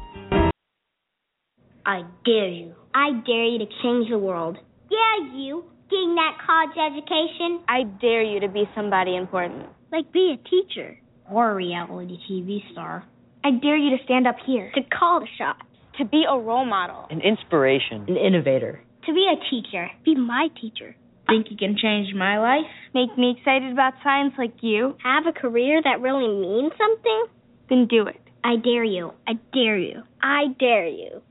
I dare you. I dare you to change the world. Yeah, you. Getting that college education. I dare you to be somebody important. Like be a teacher. Or a reality T V star. I dare you to stand up here. To call the shots. To be a role model. An inspiration. An innovator. To be a teacher. Be my teacher. Think you can change my life? Make me excited about science like you? Have a career that really means something? Then do it. I dare you. I dare you. I dare you.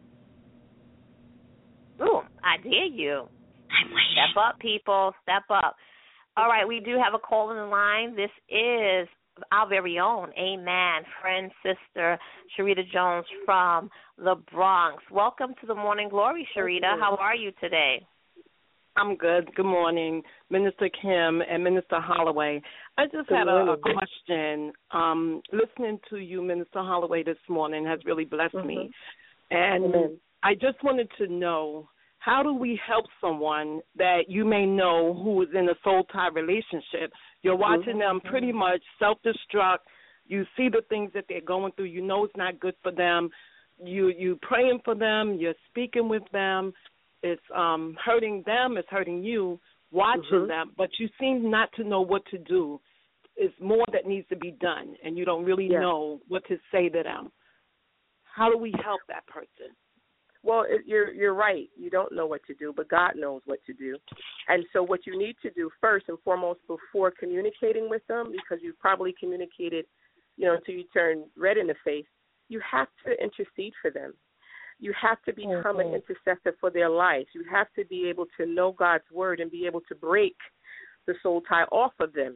Ooh, I dare you. I'm waiting. Step up, people. Step up. All right, we do have a call in the line. This is our very own, amen, friend, sister, Sharita Jones from the Bronx. Welcome to the Morning Glory, Sharita. How are you today? I'm good. Good morning, Minister Kim and Minister Holloway. I just good had a, a question. Um, listening to you, Minister Holloway, this morning has really blessed mm-hmm. me. And mm-hmm. I just wanted to know, how do we help someone that you may know who is in a soul-tie relationship? You're watching mm-hmm. them pretty much self-destruct. You see the things that they're going through. You know it's not good for them. You you praying for them. You're speaking with them. It's um, hurting them. It's hurting you, watching mm-hmm. them. But you seem not to know what to do. It's more that needs to be done, and you don't really yeah. know what to say to them. How do we help that person? Well, it, you're you're right. You don't know what to do, but God knows what to do. And so what you need to do first and foremost before communicating with them, because you've probably communicated, you know, until you turn red in the face, you have to intercede for them. You have to become mm-hmm. an intercessor for their lives. You have to be able to know God's word and be able to break the soul tie off of them.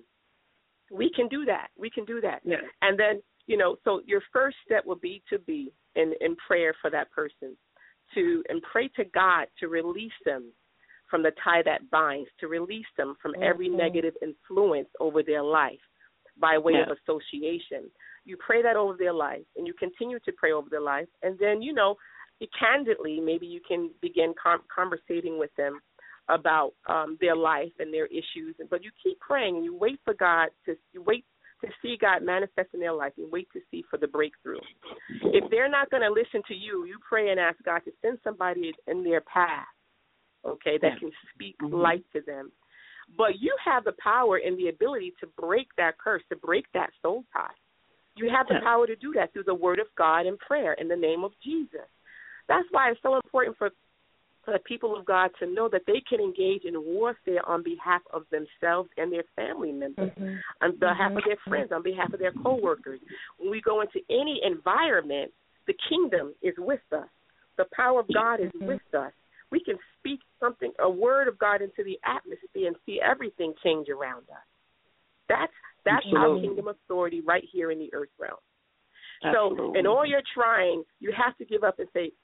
We can do that. We can do that. Yeah. And then, you know, so your first step will be to be in, in prayer for that person. To and pray to God to release them from the tie that binds, to release them from mm-hmm. every negative influence over their life by way yeah. of association. You pray that over their life, and you continue to pray over their life, and then, you know, you candidly, maybe you can begin com- conversating with them about um, their life and their issues, but you keep praying, and you wait for God to, you wait to see God manifest in their life and wait to see for the breakthrough. If they're not going to listen to you, you pray and ask God to send somebody in their path, okay, that yeah. can speak mm-hmm. life to them. But you have the power and the ability to break that curse, to break that soul tie. You have the yeah. power to do that through the word of God and prayer in the name of Jesus. That's why it's so important for for the people of God to know that they can engage in warfare on behalf of themselves and their family members, mm-hmm. on behalf mm-hmm. of their friends, on behalf of their coworkers. When we go into any environment, the kingdom is with us. The power of God is mm-hmm. with us. We can speak something, a word of God into the atmosphere and see everything change around us. That's that's our kingdom authority right here in the earth realm. Absolutely. So in all your trying, you have to give up and say,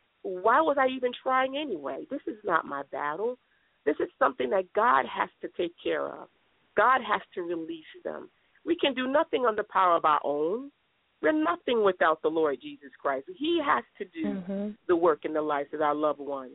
why was I even trying anyway? This is not my battle. This is something that God has to take care of. God has to release them. We can do nothing on the power of our own. We're nothing without the Lord Jesus Christ. He has to do mm-hmm. the work in the lives of our loved ones.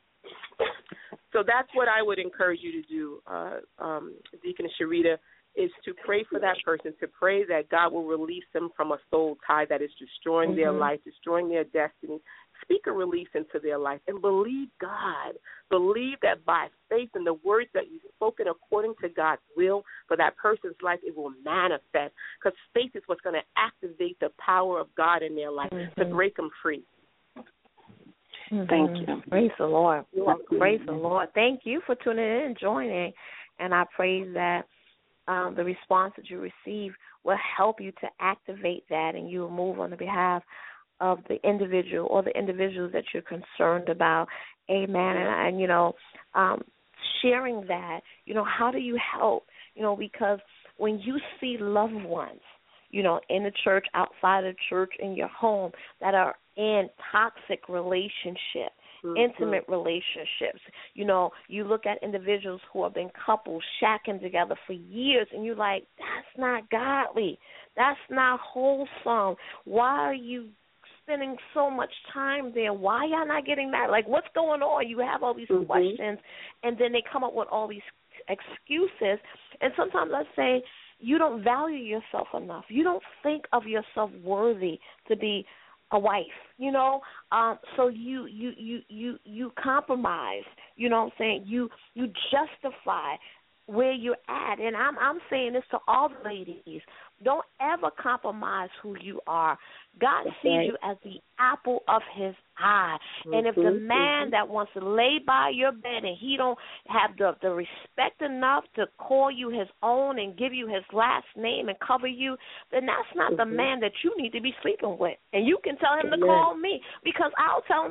So that's what I would encourage you to do, uh, um, Deaconess Sharita, is to pray for that person, to pray that God will release them from a soul tie that is destroying mm-hmm. their life, destroying their destiny. Speak a release into their life and believe God. Believe that by faith in the words that you've spoken according to God's will for that person's life, it will manifest, because faith is what's going to activate the power of God in their life mm-hmm. to break them free. Mm-hmm. Thank you. Praise the Lord. Praise the Lord. Thank you for tuning in and joining, and I pray that um, the response that you receive will help you to activate that, and you will move on the behalf of the individual or the individuals that you're concerned about. Amen. And, and you know, um, sharing that, you know, how do you help? You know, because when you see loved ones, you know, in the church, outside of church, in your home, that are in toxic relationships, mm-hmm. intimate relationships, you know, you look at individuals who have been couples shacking together for years, and you're like, that's not godly. That's not wholesome. Why are you spending so much time there? Why y'all not getting married? Like, what's going on? You have all these mm-hmm. questions, and then they come up with all these excuses. And sometimes I say, you don't value yourself enough. You don't think of yourself worthy to be a wife, you know. Um, so you you you you you compromise. You know what I'm saying? You you justify where you're at. And I'm I'm saying this to all the ladies. Don't ever compromise who you are. God That's sees right. you as the apple of his eye. Mm-hmm. And if the man mm-hmm. that wants to lay by your bed and he don't have the, the respect enough to call you his own and give you his last name and cover you, then that's not mm-hmm. the man that you need to be sleeping with. And you can tell him to yes. call me, because I'll tell him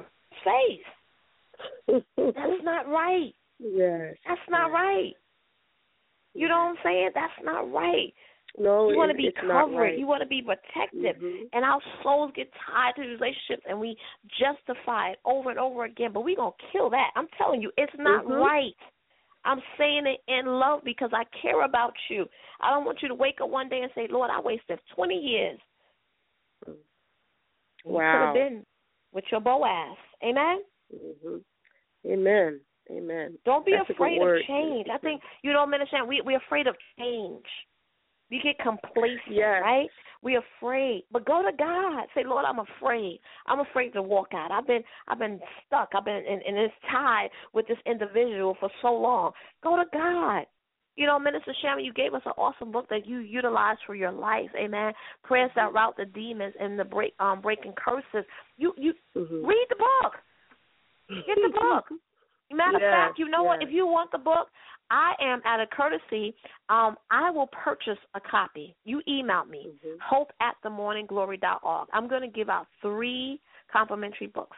face. That's not right. Yes. That's not right. You know what I'm saying? That's not right. No, you want to be it's covered. Not right. You want to be protected. Mm-hmm. And our souls get tied to relationships, and we justify it over and over again. But we're going to kill that. I'm telling you, it's not mm-hmm. right. I'm saying it in love because I care about you. I don't want you to wake up one day and say, Lord, I wasted twenty years. Wow. You could have been with your Boaz. Amen? Mm-hmm. Amen. Amen. Don't be That's afraid of change. I think, you know, Minister, we, we're afraid of change. We get complacent, yes. right? We're afraid. But go to God. Say, Lord, I'm afraid. I'm afraid to walk out. I've been I've been stuck. I've been in, in this tie with this individual for so long. Go to God. You know, Minister Shaman, you gave us an awesome book that you utilized for your life. Amen. Prayers that rout the demons and the break um breaking curses. You you mm-hmm. read the book. Get the book. Matter of yes, fact, you know yes. what? If you want the book, I am at a courtesy. Um, I will purchase a copy. You email me, mm-hmm. hope at the morning glory dot org. I'm going to give out three complimentary books.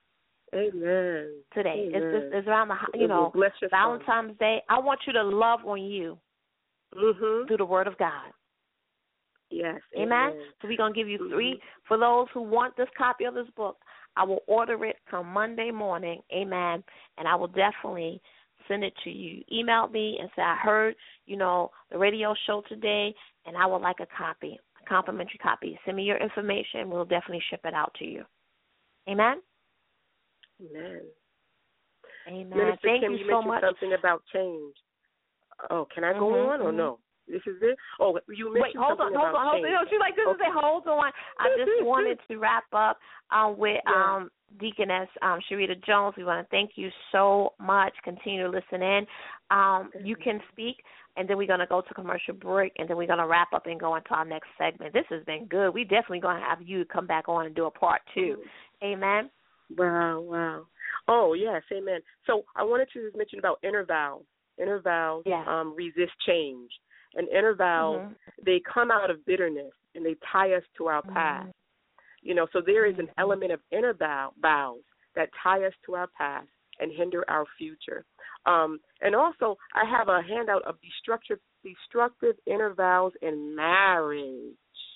Amen. Today. Amen. It's, it's, it's around the, you know, Valentine's Day. I want you to love on you mm-hmm. through the Word of God. Yes. Amen. Amen. So we're going to give you three. Mm-hmm. For those who want this copy of this book, I will order it come Monday morning. Amen. And I will definitely send it to you. Email me and say, I heard, you know, the radio show today, and I would like a copy, a complimentary copy. Send me your information. We'll definitely ship it out to you. Amen. Amen. Amen. Minister Thank Kim, you, you so mentioned much. something about change. Oh, can I go mm-hmm, on or mm-hmm. no? This is it? Oh, you mentioned Wait, hold something on, hold about on, hold on. change. No, she's like, this okay. is a hold on. I just wanted to wrap up um, with yeah. um, Deaconess um, Sharita Jones. We want to thank you so much. Continue to listen in. Um, you can speak, and then we're going to go to commercial break, and then we're going to wrap up and go into our next segment. This has been good. We definitely going to have you come back on and do a part two. Amen. Wow, wow. Oh, yes, amen. So I wanted to mention about inner vows. Inner vows yeah. um, resist change. And inner vows, mm-hmm. they come out of bitterness, and they tie us to our past. Mm-hmm. You know, so there is an element of inner vow, vows that tie us to our past and hinder our future. Um, and also, I have a handout of destructive, destructive inner vows in marriage.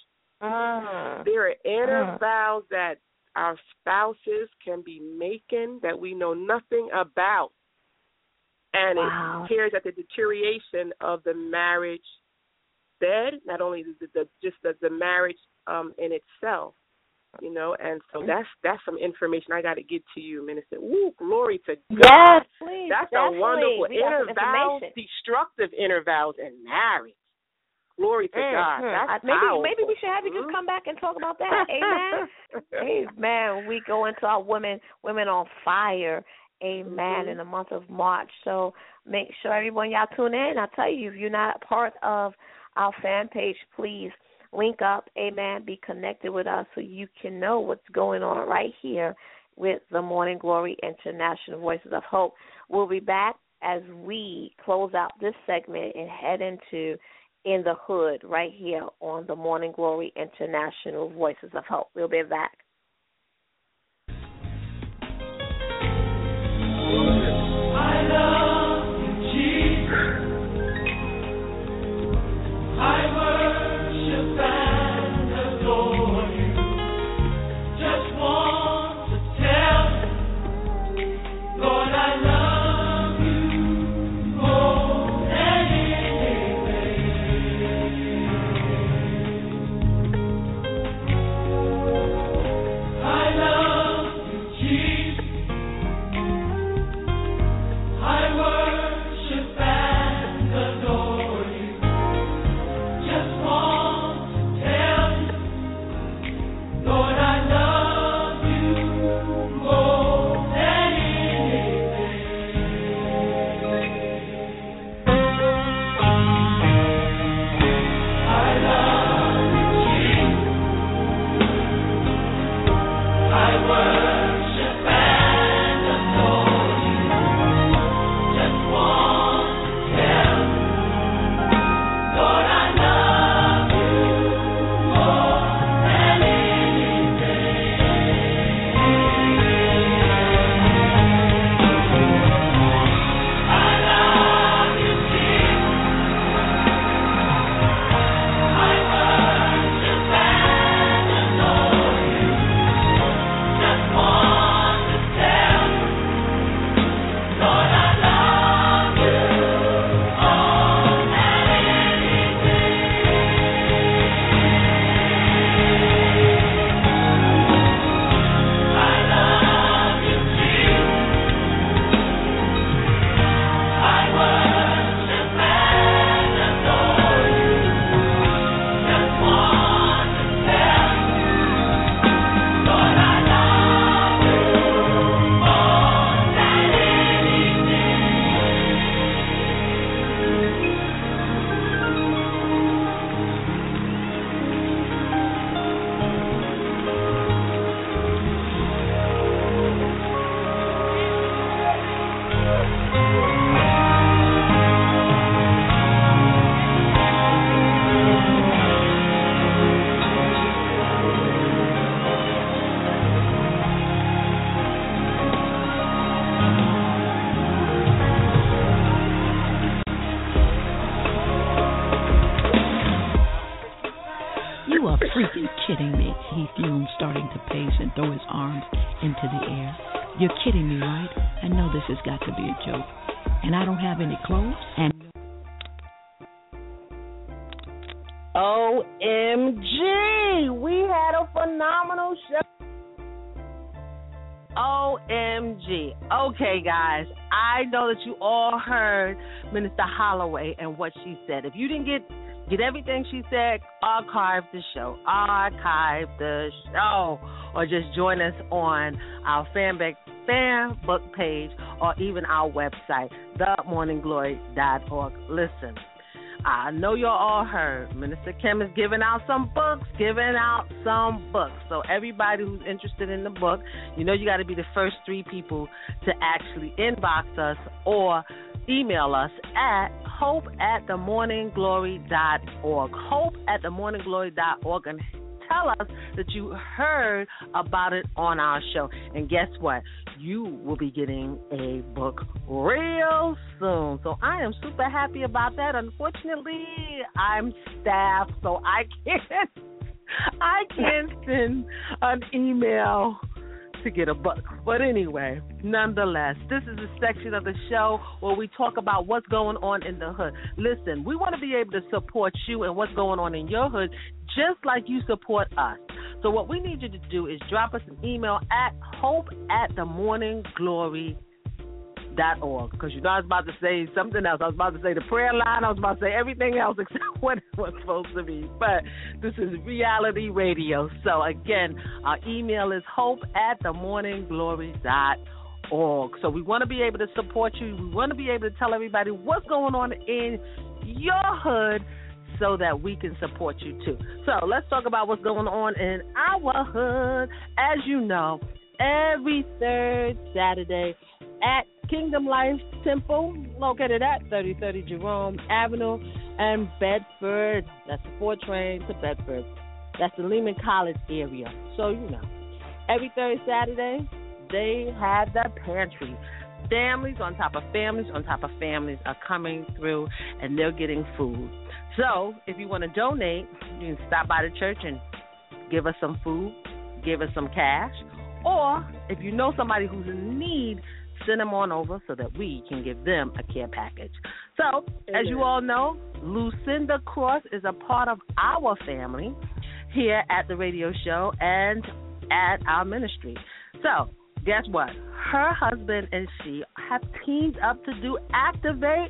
Uh, there are inner uh. vows that our spouses can be making that we know nothing about. And wow. it tears at the deterioration of the marriage bed, not only the, the just the, the marriage um, in itself, you know. And so that's that's some information I got to get to you, Minister. Ooh, glory to God. Yes, please. That's definitely. a wonderful we inner vows, destructive inner vows in marriage. Glory to mm-hmm. God. That's maybe powerful. maybe we should have you just come back and talk about that. Amen. Amen. We go into our women women on fire. Amen. Mm-hmm. In the month of March. So make sure everyone y'all tune in. I tell you, if you're not a part of our fan page, please link up. Amen. Be connected with us so you can know what's going on right here with the Morning Glory International Voices of Hope. We'll be back as we close out this segment and head into In the Hood right here on the Morning Glory International Voices of Hope. We'll be back. I love you, Jesus. I worship and adore you. Just want to tell you, Lord, I love you more than anything. into the air. You're kidding me, right? I know this has got to be a joke. And I don't have any clothes and... O M G! We had a phenomenal show. O M G. Okay, guys, I know that you all heard Minister Holloway and what she said. If you didn't get get everything she said, archive the show. Archive the show. Or just join us on our fan book page or even our website, the morning glory dot org. Listen. I know you all heard Minister Kim is giving out some books, giving out some books. So everybody who's interested in the book, you know you got to be the first three people to actually inbox us or email us at hope at the morning glory dot org. Hope at the morning glory dot org and tell us that you heard about it on our show. And guess what? You will be getting a book real soon. So I am super happy about that. Unfortunately, I'm staffed, so I can't I can't send an email to get a book. But anyway, nonetheless, this is a section of the show where we talk about what's going on in the hood. Listen, we want to be able to support you and what's going on in your hood just like you support us. So what we need you to do is drop us an email at hope at the morning glory dot org. Because you know I was about to say something else. I was about to say the prayer line. I was about to say everything else except what it was supposed to be. But this is reality radio. So again, our email is hope at the morning glory dot org. So we want to be able to support you. We want to be able to tell everybody what's going on in your hood, so that we can support you too. So let's talk about what's going on in our hood. As you know, every third Saturday at Kingdom Life Temple, located at thirty thirty Jerome Avenue and Bedford. That's the four train to Bedford. That's the Lehman College area. So you know, every third Saturday they have the pantry. Families on top of families on top of families are coming through and they're getting food. So if you want to donate, you can stop by the church and give us some food, give us some cash. Or if you know somebody who's in need, send them on over so that we can give them a care package. So, as you all know, Lucinda Cross is a part of our family here at the radio show and at our ministry. So, guess what? Her husband and she have teamed up to do Activate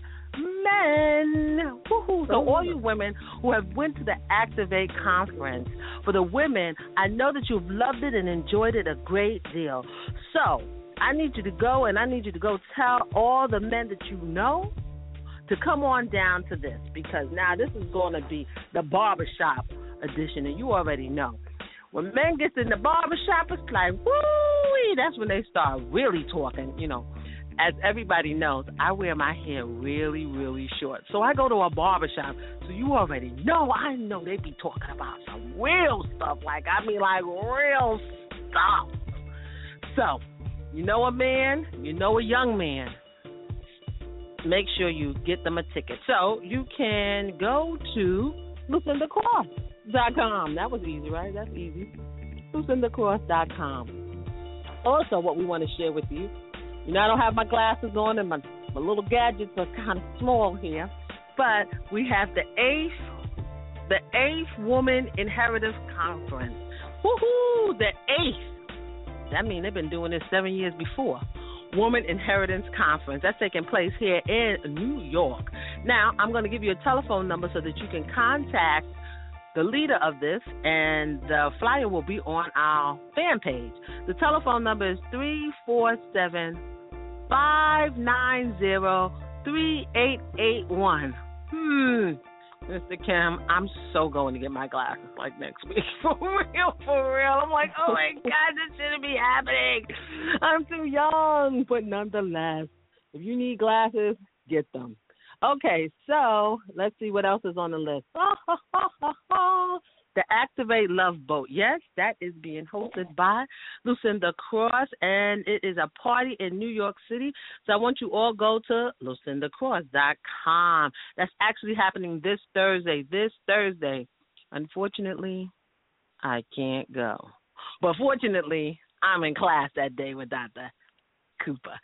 Men. Woo-hoo. So all you women who have went to the Activate conference, for the women, I know that you've loved it and enjoyed it a great deal. So I need you to go, and I need you to go tell all the men that you know to come on down to this, because now this is going to be the barbershop edition, and you already know. When men get in the barbershop, it's like, woo, that's when they start really talking, you know. As everybody knows, I wear my hair really, really short. So I go to a barbershop, so you already know, I know they be talking about some real stuff. Like, I mean, like, real stuff. So, you know a man, you know a young man, make sure you get them a ticket. So you can go to Lucinda Cross dot com. That was easy, right? That's easy. Lucinda Cross dot com. Also, what we want to share with you, you know, I don't have my glasses on and my, my little gadgets are kind of small here, but we have the eighth, the eighth Woman Inheritance Conference. Woohoo! The eighth. That means they've been doing this seven years before. Woman Inheritance Conference. That's taking place here in New York. Now, I'm going to give you a telephone number so that you can contact the leader of this, and the flyer will be on our fan page. The telephone number is three four seven, five nine zero, three eight eight one. Hmm. Mister Kim, I'm so going to get my glasses like next week. For real, for real. I'm like, oh my God, this shouldn't be happening. I'm too young. But nonetheless, if you need glasses, get them. Okay, so let's see what else is on the list. The Activate Love Boat. Yes, that is being hosted by Lucinda Cross, and it is a party in New York City. So I want you all go to lucinda cross dot com. That's actually happening this Thursday, this Thursday. Unfortunately, I can't go. But fortunately, I'm in class that day with Doctor Cooper.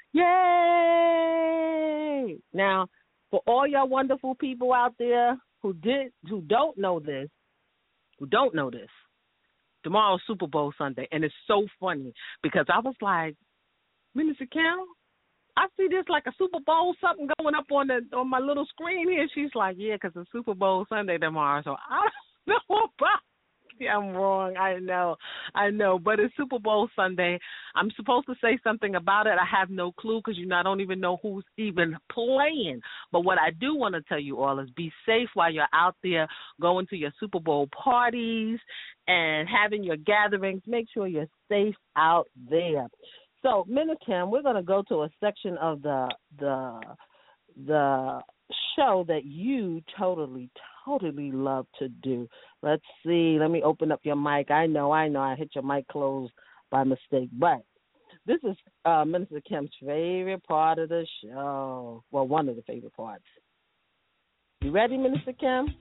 Yay! Now, for all y'all wonderful people out there who did who don't know this, who don't know this, tomorrow's Super Bowl Sunday, and it's so funny because I was like, Minister Kim, I see this like a Super Bowl something going up on the on my little screen here. She's like, yeah, because it's Super Bowl Sunday tomorrow. So I don't know about. Yeah, I'm wrong. I know, I know. But it's Super Bowl Sunday. I'm supposed to say something about it. I have no clue because you know I don't even know who's even playing. But what I do want to tell you all is be safe while you're out there going to your Super Bowl parties and having your gatherings. Make sure you're safe out there. So, Minister Kim, we're going to go to a section of the the the show that you totally, totally love to do. Let's see. Let me open up your mic. I know, I know, I hit your mic closed by mistake, but this is uh, Minister Kim's favorite part of the show. Well, one of the favorite parts. You ready, Minister Kim?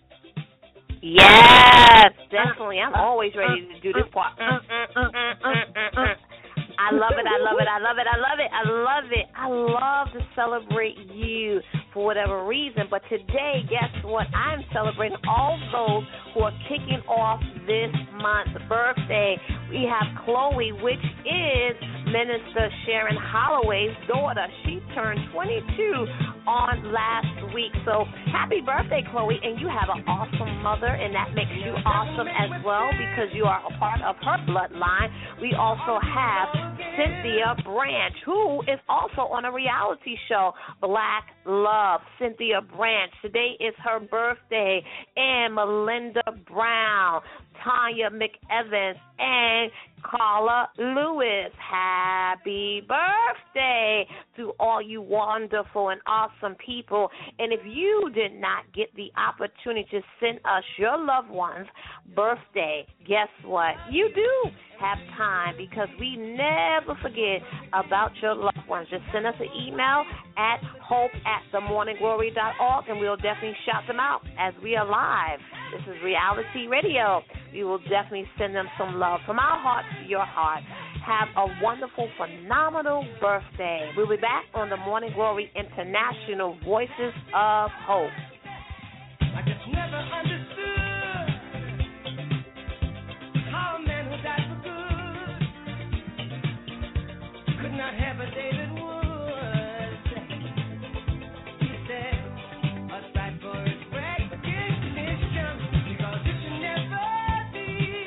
Yes, definitely. I'm always ready to do this part. I love it, I love it, I love it, I love it, I love it. I love to celebrate you for whatever reason. But today, guess what? I'm celebrating all those who are kicking off this month's birthday. We have Chloe, which is Minister Sharon Holloway's daughter. She turned twenty-two on last week. So happy birthday, Chloe. And you have an awesome mother, and that makes you awesome as well because you are a part of her bloodline. We also have Cynthia Branch, who is also on a reality show, Black Love. Cynthia Branch, today is her birthday. And Melinda Brown, Tanya McEvans, and Carla Lewis. Happy birthday to all you wonderful and awesome people. And if you did not get the opportunity to send us your loved one's birthday, guess what? You do have time because we never forget about your loved ones. Just send us an email at hope at the morning glory dot org, and we'll definitely shout them out as we are live. This is reality radio. We will definitely send them some love from our heart to your heart. Have a wonderful, phenomenal birthday. We'll be back on the Morning Glory International Voices of Hope. I just never understood how a man who died for good could not have a David Wood. He said, aside for his recognition, because it should never be,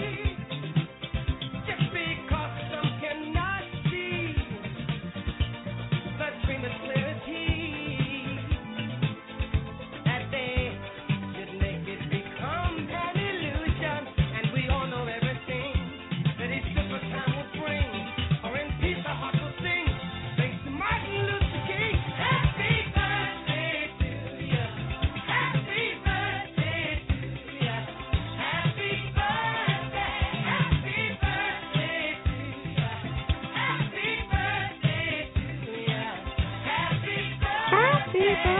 just because some cannot see the dream is clear as he, that they should make it become an illusion, and we all know everything that each different time will bring, or in peace our heart will sing. Thanks to Martin Luther King. Happy birthday to you. Happy birthday to you. Happy birthday. Happy birthday to you. Happy birthday to you. Happy birthday.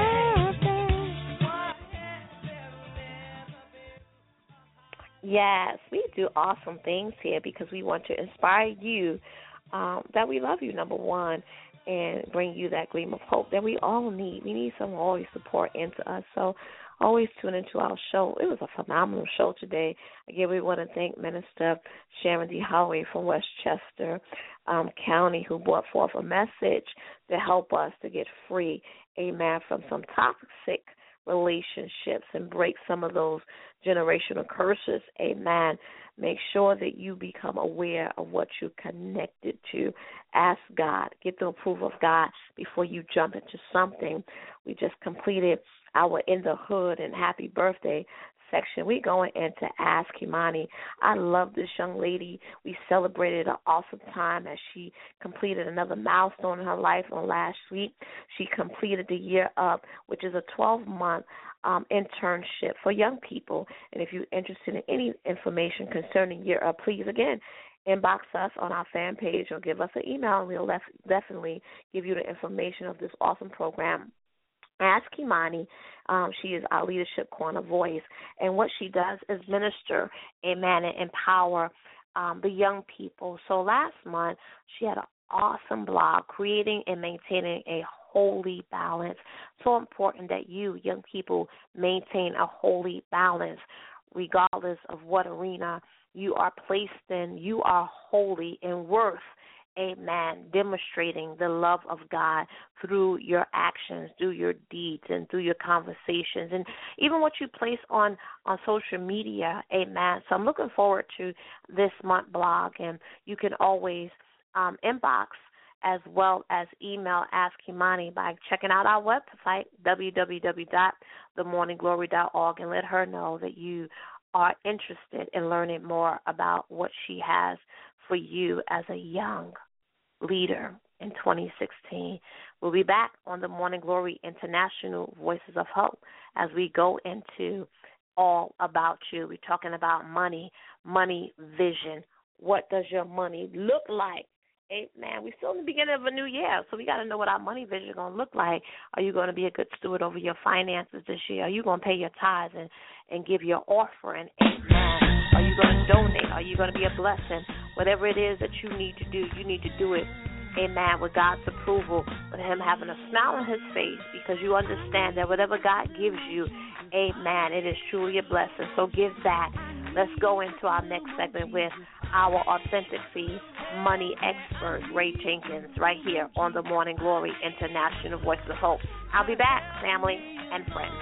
Yes, we do awesome things here because we want to inspire you um, that we love you, number one, and bring you that gleam of hope that we all need. We need someone always to pour into us. So always tune into our show. It was a phenomenal show today. Again, we want to thank Minister Sharon D. Holloway from Westchester um, County, who brought forth a message to help us to get free, amen, from some toxic relationships and break some of those generational curses, amen. Make sure that you become aware of what you're connected to. Ask God. Get the approval of God before you jump into something. We just completed our In the Hood and Happy Birthday section. We're going into Ask Kimani. I love this young lady. We celebrated an awesome time as she completed another milestone in her life on last week. She completed the Year Up, which is a twelve-month um, internship for young people. And if you're interested in any information concerning Year Up, please, again, inbox us on our fan page or give us an email, and we'll definitely give you the information of this awesome program. Ask Kimani. Um, she is our Leadership Corner voice. And what she does is minister, amen, and empower um, the young people. So last month, she had an awesome blog, Creating and Maintaining a Holy Balance. So important that you, young people, maintain a holy balance regardless of what arena you are placed in. You are holy and worth, amen, demonstrating the love of God through your actions, through your deeds, and through your conversations, and even what you place on, on social media, amen. So I'm looking forward to this month blog, and you can always um, inbox as well as email Ask Imani by checking out our website, w w w dot the morning glory dot org, and let her know that you are interested in learning more about what she has for you as a young leader in twenty sixteen. We'll be back on the Morning Glory International Voices of Hope as we go into all about you. We're talking about money, money vision. What does your money look like? Amen. We're still in the beginning of a new year, so we got to know what our money vision is going to look like. Are you going to be a good steward over your finances this year? Are you going to pay your tithes and, and give your offering? Amen. Are you going to donate? Are you going to be a blessing? Whatever it is that you need to do, you need to do it, amen, with God's approval, with him having a smile on his face, because you understand that whatever God gives you, amen, it is truly a blessing. So give back. Let's go into our next segment with our Authentic Fee money expert, Ray Jenkins, right here on the Morning Glory International Voices of Hope. I'll be back, family and friends.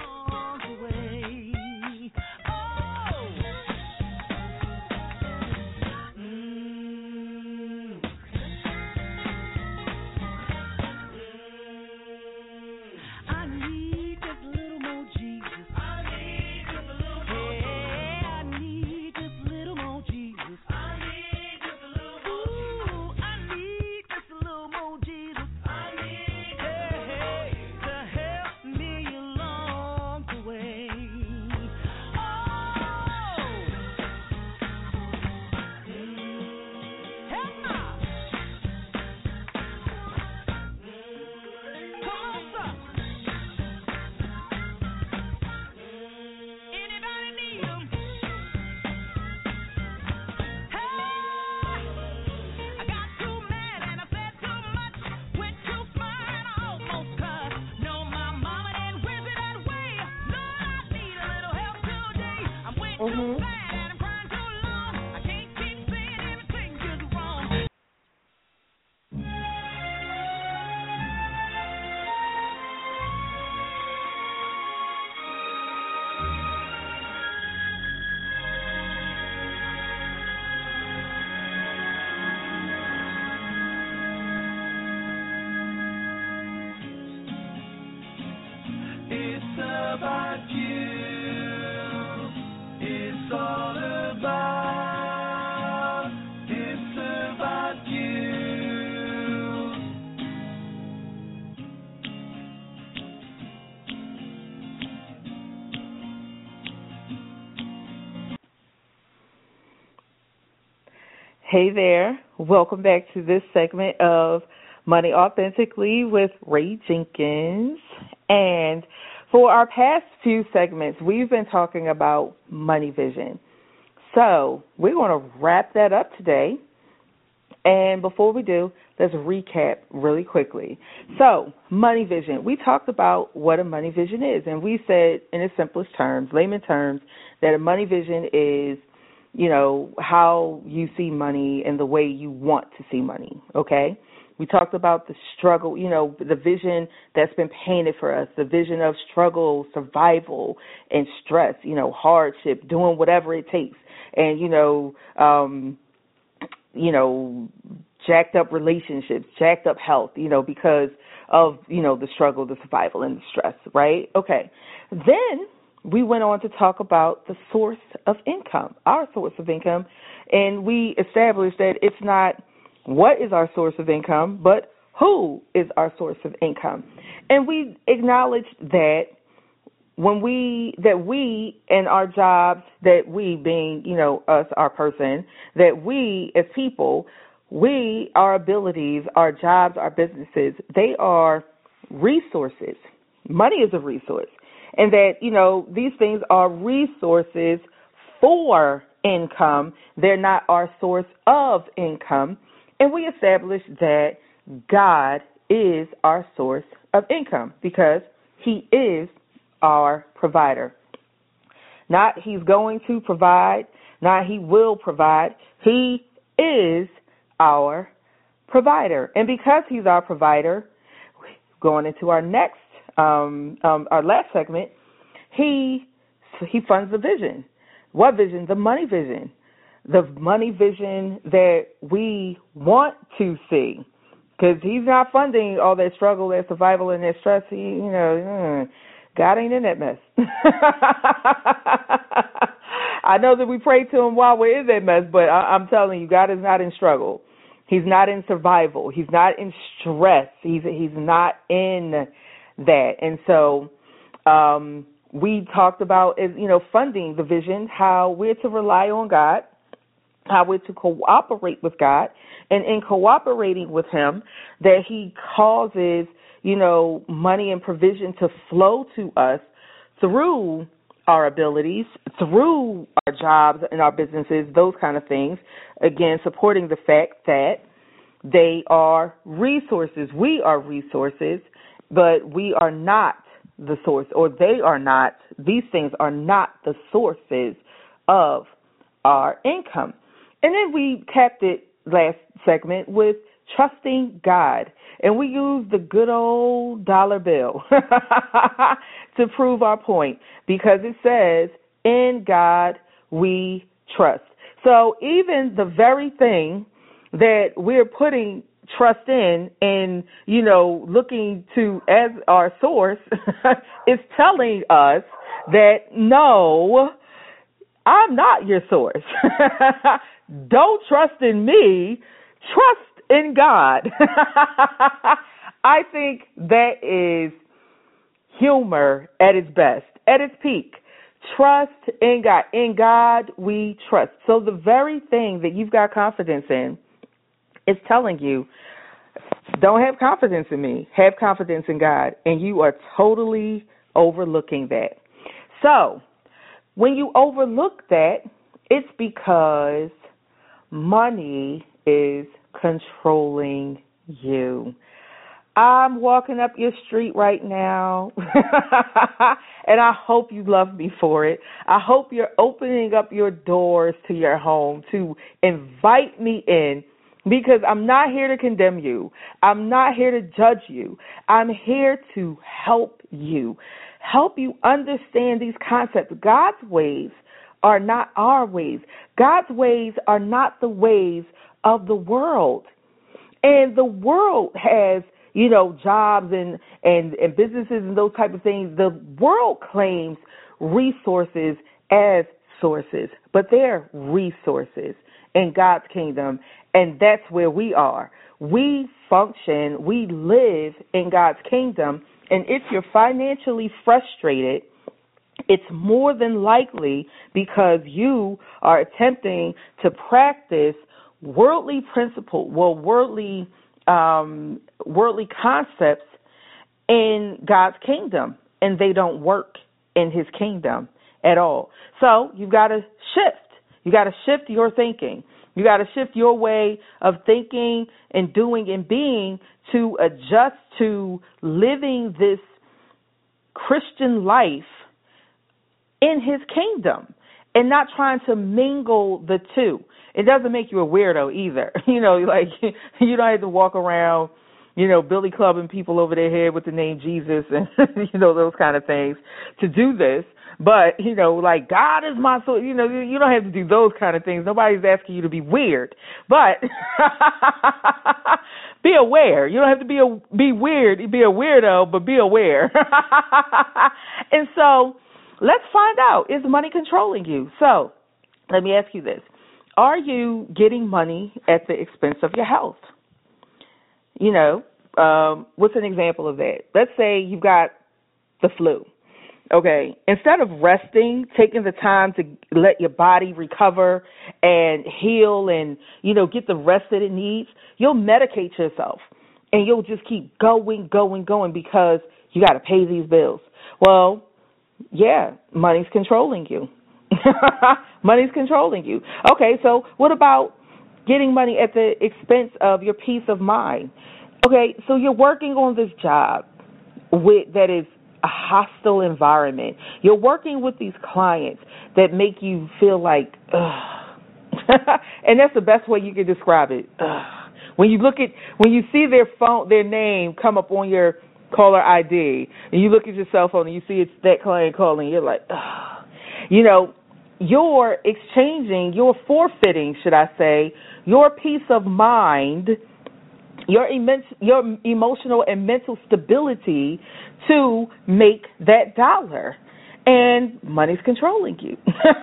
Mm-hmm. It's about you. It's all about, it's about you. Hey there. Welcome back to this segment of Money Authentically with Ray Jenkins. And for our past few segments, we've been talking about money vision. So we're going to wrap that up today. And before we do, let's recap really quickly. So money vision, we talked about what a money vision is. And we said in its simplest terms, layman terms, that a money vision is, you know, how you see money and the way you want to see money, okay? We talked about the struggle, you know, the vision that's been painted for us, the vision of struggle, survival, and stress, you know, hardship, doing whatever it takes. And, you know, um, you know, jacked up relationships, jacked up health, you know, because of, you know, the struggle, the survival, and the stress, right? Okay. Then we went on to talk about the source of income, our source of income, and we established that it's not what is our source of income, but who is our source of income. And we acknowledged that when we, that we and our jobs, that we being, you know, us, our person, that we as people, we, our abilities, our jobs, our businesses, they are resources. Money is a resource. And that, you know, these things are resources for income. They're not our source of income. And we established that God is our source of income because he is our provider. Not he's going to provide, not he will provide. He is our provider. And because he's our provider, going into our next, um, um, our last segment, he he funds the vision. What vision? The money vision. The money vision that we want to see. Because he's not funding all that struggle, that survival, and that stress. He, you know, God ain't in that mess. I know that we pray to him while we're in that mess, but I, I'm telling you, God is not in struggle. He's not in survival. He's not in stress. He's he's not in that. And so um, we talked about, you know, funding the vision, how we're to rely on God, how we're to cooperate with God, and in cooperating with him, that he causes, you know, money and provision to flow to us through our abilities, through our jobs and our businesses, those kind of things. Again, supporting the fact that they are resources. We are resources, but we are not the source, or they are not, these things are not the sources of our income. And then we capped it last segment with trusting God. And we used the good old dollar bill to prove our point, because it says, in God we trust. So even the very thing that we're putting trust in and, you know, looking to as our source is telling us that, no, I'm not your source. Don't trust in me. Trust in God. I think that is humor at its best, at its peak. Trust in God. In God we trust. So the very thing that you've got confidence in is telling you, don't have confidence in me. Have confidence in God. And you are totally overlooking that. So when you overlook that, it's because money is controlling you. I'm walking up your street right now, and I hope you love me for it. I hope you're opening up your doors to your home to invite me in, because I'm not here to condemn you. I'm not here to judge you. I'm here to help you, help you understand these concepts. God's ways are not our ways. God's ways are not the ways of the world. And the world has, you know, jobs and, and, and businesses and those type of things. The world claims resources as sources, but they're resources in God's kingdom, and that's where we are. We function, we live in God's kingdom, and if you're financially frustrated, it's more than likely because you are attempting to practice worldly principles, well, worldly um, worldly concepts in God's kingdom, and they don't work in his kingdom at all. So you've got to shift. You got to shift your thinking. You got to shift your way of thinking and doing and being to adjust to living this Christian life in his kingdom and not trying to mingle the two. It doesn't make you a weirdo either. You know, like you don't have to walk around, you know, billy clubbing people over their head with the name Jesus and, you know, those kind of things to do this. But, you know, like God is my soul. You know, you don't have to do those kind of things. Nobody's asking you to be weird. But be aware. You don't have to be a, be weird, be a weirdo, but be aware. And so let's find out, is money controlling you? So let me ask you this. Are you getting money at the expense of your health? You know, um, what's an example of that? Let's say you've got the flu. Okay, instead of resting, taking the time to let your body recover and heal and, you know, get the rest that it needs, you'll medicate yourself and you'll just keep going, going, going because you got to pay these bills. Well, yeah, money's controlling you. Money's controlling you. Okay, so what about getting money at the expense of your peace of mind? Okay, so you're working on this job with that is a hostile environment. You're working with these clients that make you feel like, ugh. And that's the best way you can describe it. Ugh. When you look at, when you see their phone, their name come up on your caller I D, and you look at your cell phone and you see it's that client calling, you're like, ugh. You know, you're exchanging, you're forfeiting, should I say, your peace of mind, your immense, your emotional and mental stability to make that dollar. And money's controlling you.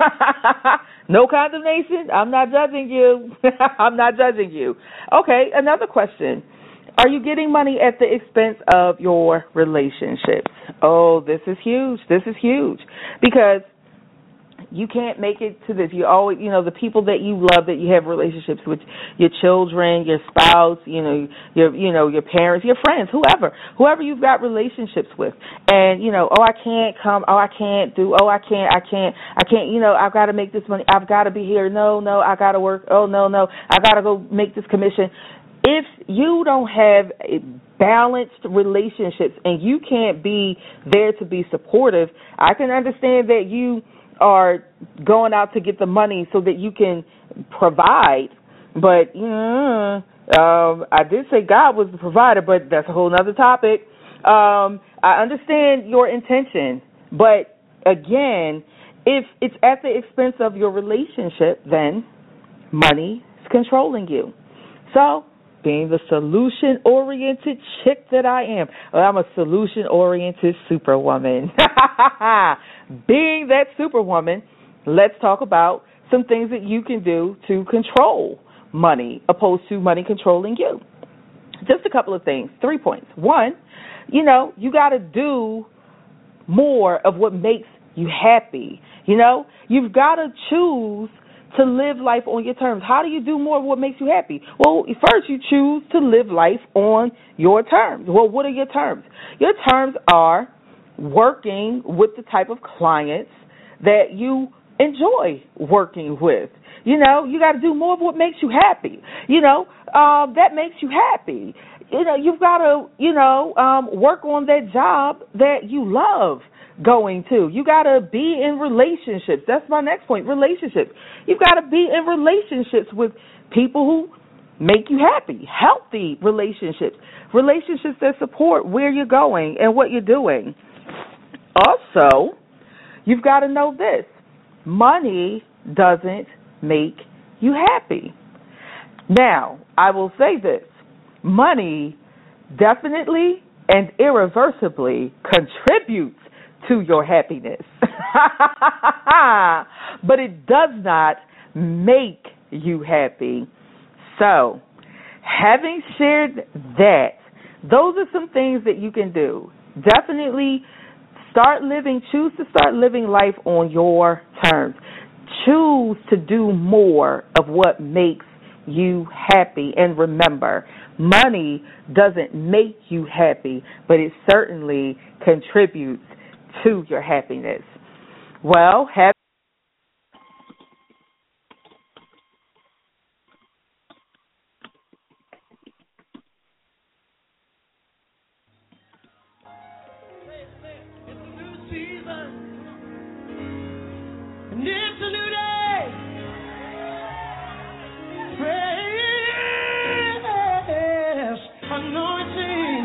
No condemnation. I'm not judging you. I'm not judging you. Okay, another question. Are you getting money at the expense of your relationships? Oh, this is huge. This is huge. Because you can't make it to this. You always, you know, the people that you love, that you have relationships with, your children, your spouse, you know, your, you know, your parents, your friends, whoever, whoever you've got relationships with, and you know, oh, I can't come, oh, I can't do, oh, I can't, I can't, I can't, you know, I've got to make this money, I've got to be here, no, no, I got to work, oh, no, no, I got to go make this commission. If you don't have balanced relationships and you can't be there to be supportive, I can understand that you are going out to get the money so that you can provide. But, you know, um, I did say God was the provider, but that's a whole other topic. Um, I understand your intention, but again, if it's at the expense of your relationship, then money is controlling you. So, being the solution-oriented chick that I am, well, I'm a solution-oriented superwoman. Being that superwoman, let's talk about some things that you can do to control money opposed to money controlling you. Just a couple of things, three points. One, you know, you got to do more of what makes you happy. You know, you've got to choose to live life on your terms. How do you do more of what makes you happy? Well, first you choose to live life on your terms. Well, what are your terms? Your terms are working with the type of clients that you enjoy working with. You know, you got to do more of what makes you happy. You know, uh, that makes you happy. You know, you've got to, you know, um, work on that job that you love going to. You got to be in relationships. That's my next point, relationships. You've got to be in relationships with people who make you happy, healthy relationships, relationships that support where you're going and what you're doing. Also, you've got to know this. Money doesn't make you happy. Now, I will say this. Money definitely and irreversibly contributes to your happiness. But it does not make you happy. So, having shared that, those are some things that you can do. Definitely start living, choose to start living life on your terms. Choose to do more of what makes you happy. And remember, money doesn't make you happy, but it certainly contributes to your happiness. Well, have And it's a new day. Fresh anointing.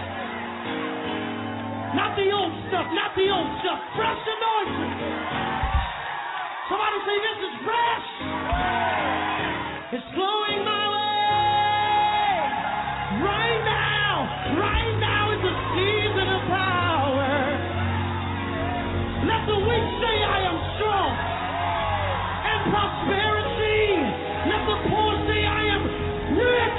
Not the old stuff, not the old stuff. Fresh anointing. Somebody say this is fresh. It's flowing my way. Right now, right now is the season of power. Let the weak say I am strong. And prosperity. Let the poor say I am rich.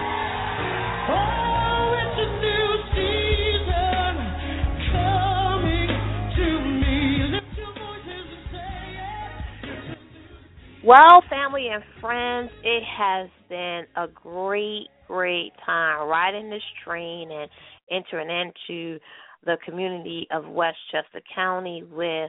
Oh, it's a new season coming to me. Lift your voices and say it. Well, family and friends, it has been a great, great time riding this train and entering into the community of Westchester County with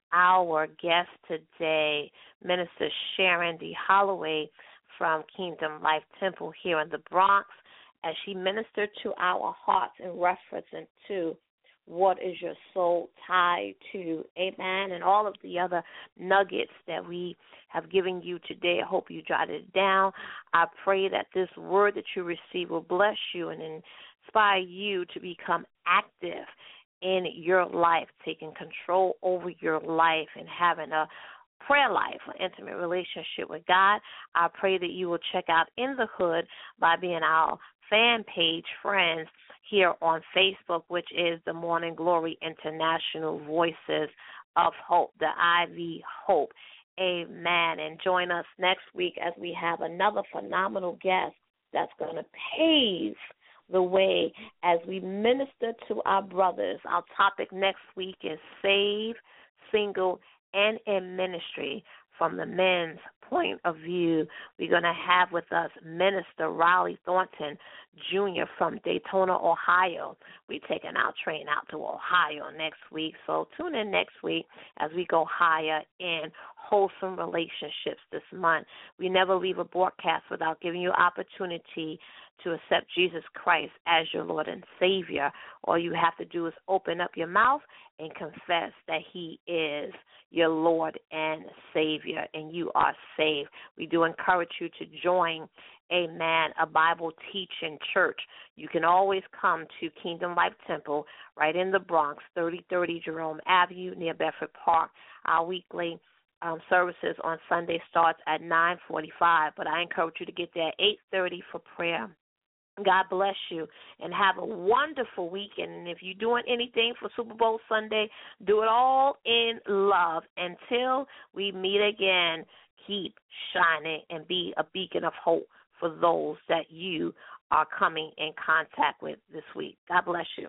our guest today, Minister Sharon D. Holloway from Kingdom Life Temple here in the Bronx, as she ministered to our hearts in reference to what is your soul tied to, amen, and all of the other nuggets that we have given you today. I hope you jotted it down. I pray that this word that you receive will bless you and inspire you to become active in your life, taking control over your life and having a prayer life, an intimate relationship with God. I pray that you will check out In the Hood by being our fan page friends here on Facebook, which is the Morning Glory International Voices of Hope, the I V Hope. Amen. And join us next week as we have another phenomenal guest that's going to pave the way as we minister to our brothers. Our topic next week is Save, Single, and in Ministry from the men's point of view. We're going to have with us Minister Riley Thornton, Junior from Daytona, Ohio. We're taking our train out to Ohio next week, so tune in next week as we go higher in wholesome relationships this month. We never leave a broadcast without giving you opportunity to accept Jesus Christ as your Lord and Savior. All you have to do is open up your mouth and confess that he is your Lord and Savior, and you are saved. We do encourage you to join, amen, a Bible teaching church. You can always come to Kingdom Life Temple right in the Bronx, thirty thirty Jerome Avenue near Bedford Park. Our weekly um, services on Sunday starts at nine forty-five, but I encourage you to get there at eight thirty for prayer. God bless you and have a wonderful weekend. And if you're doing anything for Super Bowl Sunday, do it all in love. Until we meet again, keep shining and be a beacon of hope for those that you are coming in contact with this week. God bless you.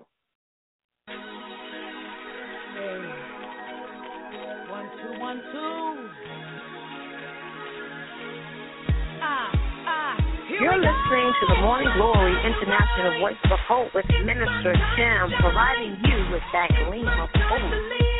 Hey. One, two, one, two. Ah. You're listening to the Morning Glory International Voice of Hope with Minister Tim, providing you with that gleam of hope.